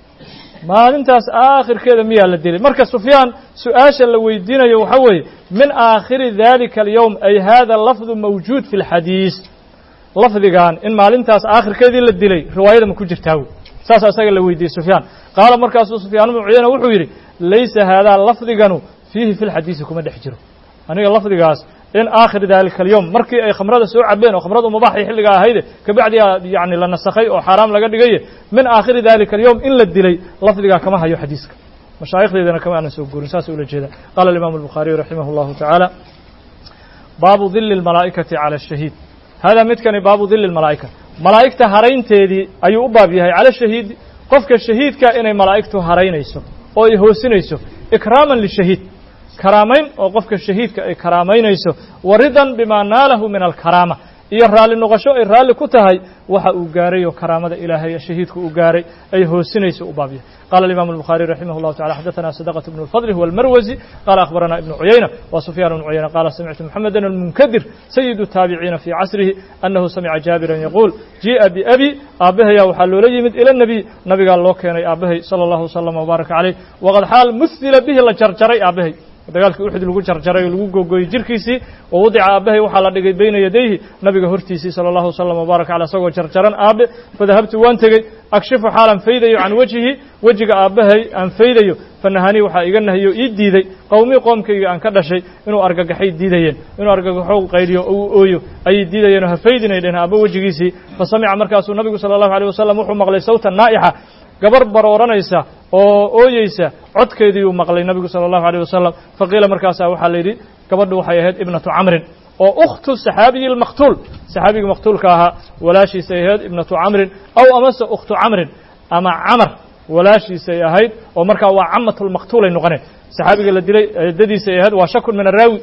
maalintaas aakhirkeeda miyaa la dilay marka sufyaan su-aasha la weydiinayo waxaa weeye min aakhiri dalika alyowm ay hada lafdu mawjuud fi lxadiis lafdigan in maalintaas aakhirkeedii la dilay riwaayada ma ku jirtaa wey saasa isaga la weydiiyey sufyaan qaala markaasuu sufyaan bnu cuyayna wuxuu yidhi laysa haadaa lafdiganu fiihi fi lxadiisi kuma dhex jiro aniga lafdigaas in aakhir dalika alyowm markii ay khamrada soo cabeen oo khamradu mubaaxay xilligaa ahayde kabacdiyaa yani la nasakhay oo xaaraam laga dhigaye min aakhiri dalika alyowm in la dilay lafdigaa kama hayo xadiiska mashaayikhdeedana kama aanan soo guurin saas ula jeeda qaala alimaamu albukhaariyu raximah allahu tacaala baabu dili lmalaa'ikati cala ashahiid hada midkani baabu dili lmalaa'ika malaa'igta haraynteedii ayuu u baab yahay cala shahiid qofka shahiidka inay malaa'igtu haraynayso oo ay hoosinayso ikraaman lishahiid karaamayn oo qofka shahiidka ay karaamaynayso wa ridan bimaa naalahu min alkaraama iyo raali noqosho ay raali ku tahay waxa uu gaaray oo karaamada ilaahay shahiidku uu gaaray ay hoosinayso u baabiya قال الإمام البخاري رحمه الله تعالى حدثنا صدقة بن الفضل هو المروزي قال أخبرنا ابن عيينة وسفيان بن عيينة قال سمعت محمدا المنكدر سيد التابعين في عصره أنه سمع جابرا يقول جيء بأبي أبه يا وحلو ليمد إلى النبي نبي قال الله كان أبه صلى الله وسلم وبارك عليه وقد حال مثل به لجرجري أبه dagaalkii uxud lagu jarjaray oo lagu googooyay jirkiisii oo wadica aabahay waxa la dhigay bayna yadayhi nabiga hortiisii sallallahu sallam wa baraka ala sagoo jarjaran aabe fadahabtu waan tagay akshifu xaalan faydayo can wajhihi wajiga aabahay aan faydayo fanahani waxa iga nahiyo ii diiday qowmi qoomkayga aan ka dhashay inuu argagaxay diidayeen inuu argagaxo qayliyo oo ooyo ay diidayeen ha faydinayeen aaba wajigiisii fasamica markaasuu nabigu sallallahu alayhi wasallam wuxuu maqlay sawta naa'iha gabar barooranaysa oo ooyeysa codkeedii uu maqlay nabigu sallallahu alayhi wasallam faqiila markaas waxa la yiri gabadhu waxay ahayd ibnatu amrin oo ukhtu saxaabiyi al-maqtul saxaabiga maqtulka aha walaashiisa ahayd ibnatu amrin aw amasa ukhtu amrin ama amr walaashiisa ahayd oo markaa waa ammatul maqtul ay noqoneen saxaabiga la dilay dadiisa ahayd waa shakun min araawi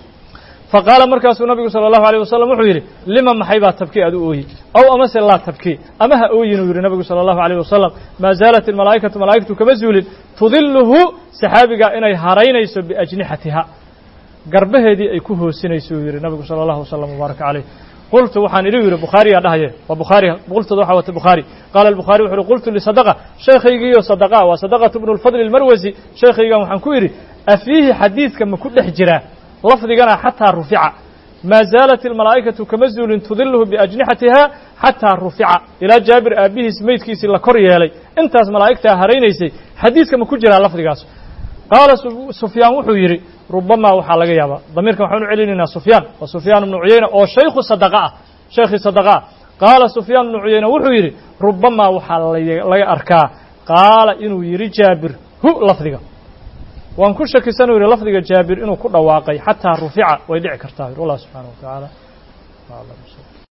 فقال مركز النبي صلى الله عليه وسلم وحيري لما محيبات تبكي أدوئي أو أمس لا تبكي أما هأوي نور النبي صلى الله عليه وسلم ما زالت الملائكة ملائكة كمزول تظله سحابك إني هارينيس بأجنحتها قربه دي أيكوه سنيسو النبي صلى الله عليه وسلم وبارك عليه قلت وحان إليه البخاري أدهيه وبخاري قلت ضحوة البخاري قال البخاري وحر قلت لصدقة شيخي صدقة وصدقة ابن الفضل المروزي شيخي وحان كويري أفيه حديث كما كل حجراه لفظنا حتى رفع ما زالت الملائكة كمزول تظله بأجنحتها حتى رفع إلى جابر أبيه سميت كيس الله كريه لي أنت ملائكتها هرينيسي حديث كما كجرى لفظ قال سفيان وحيري ربما وحال يابا ضمير كما حنو علينا سفيان وسفيان بن عيينة أو شيخ صدقاء شيخ صدقاء قال سفيان بن عيينة وحيري ربما وحال لي أركا قال إنه يري جابر هو لفظه وأن كل شك سنوي لفظ جابر إنه كل واقعي حتى رفع ويدع كرتاه الله سبحانه وتعالى.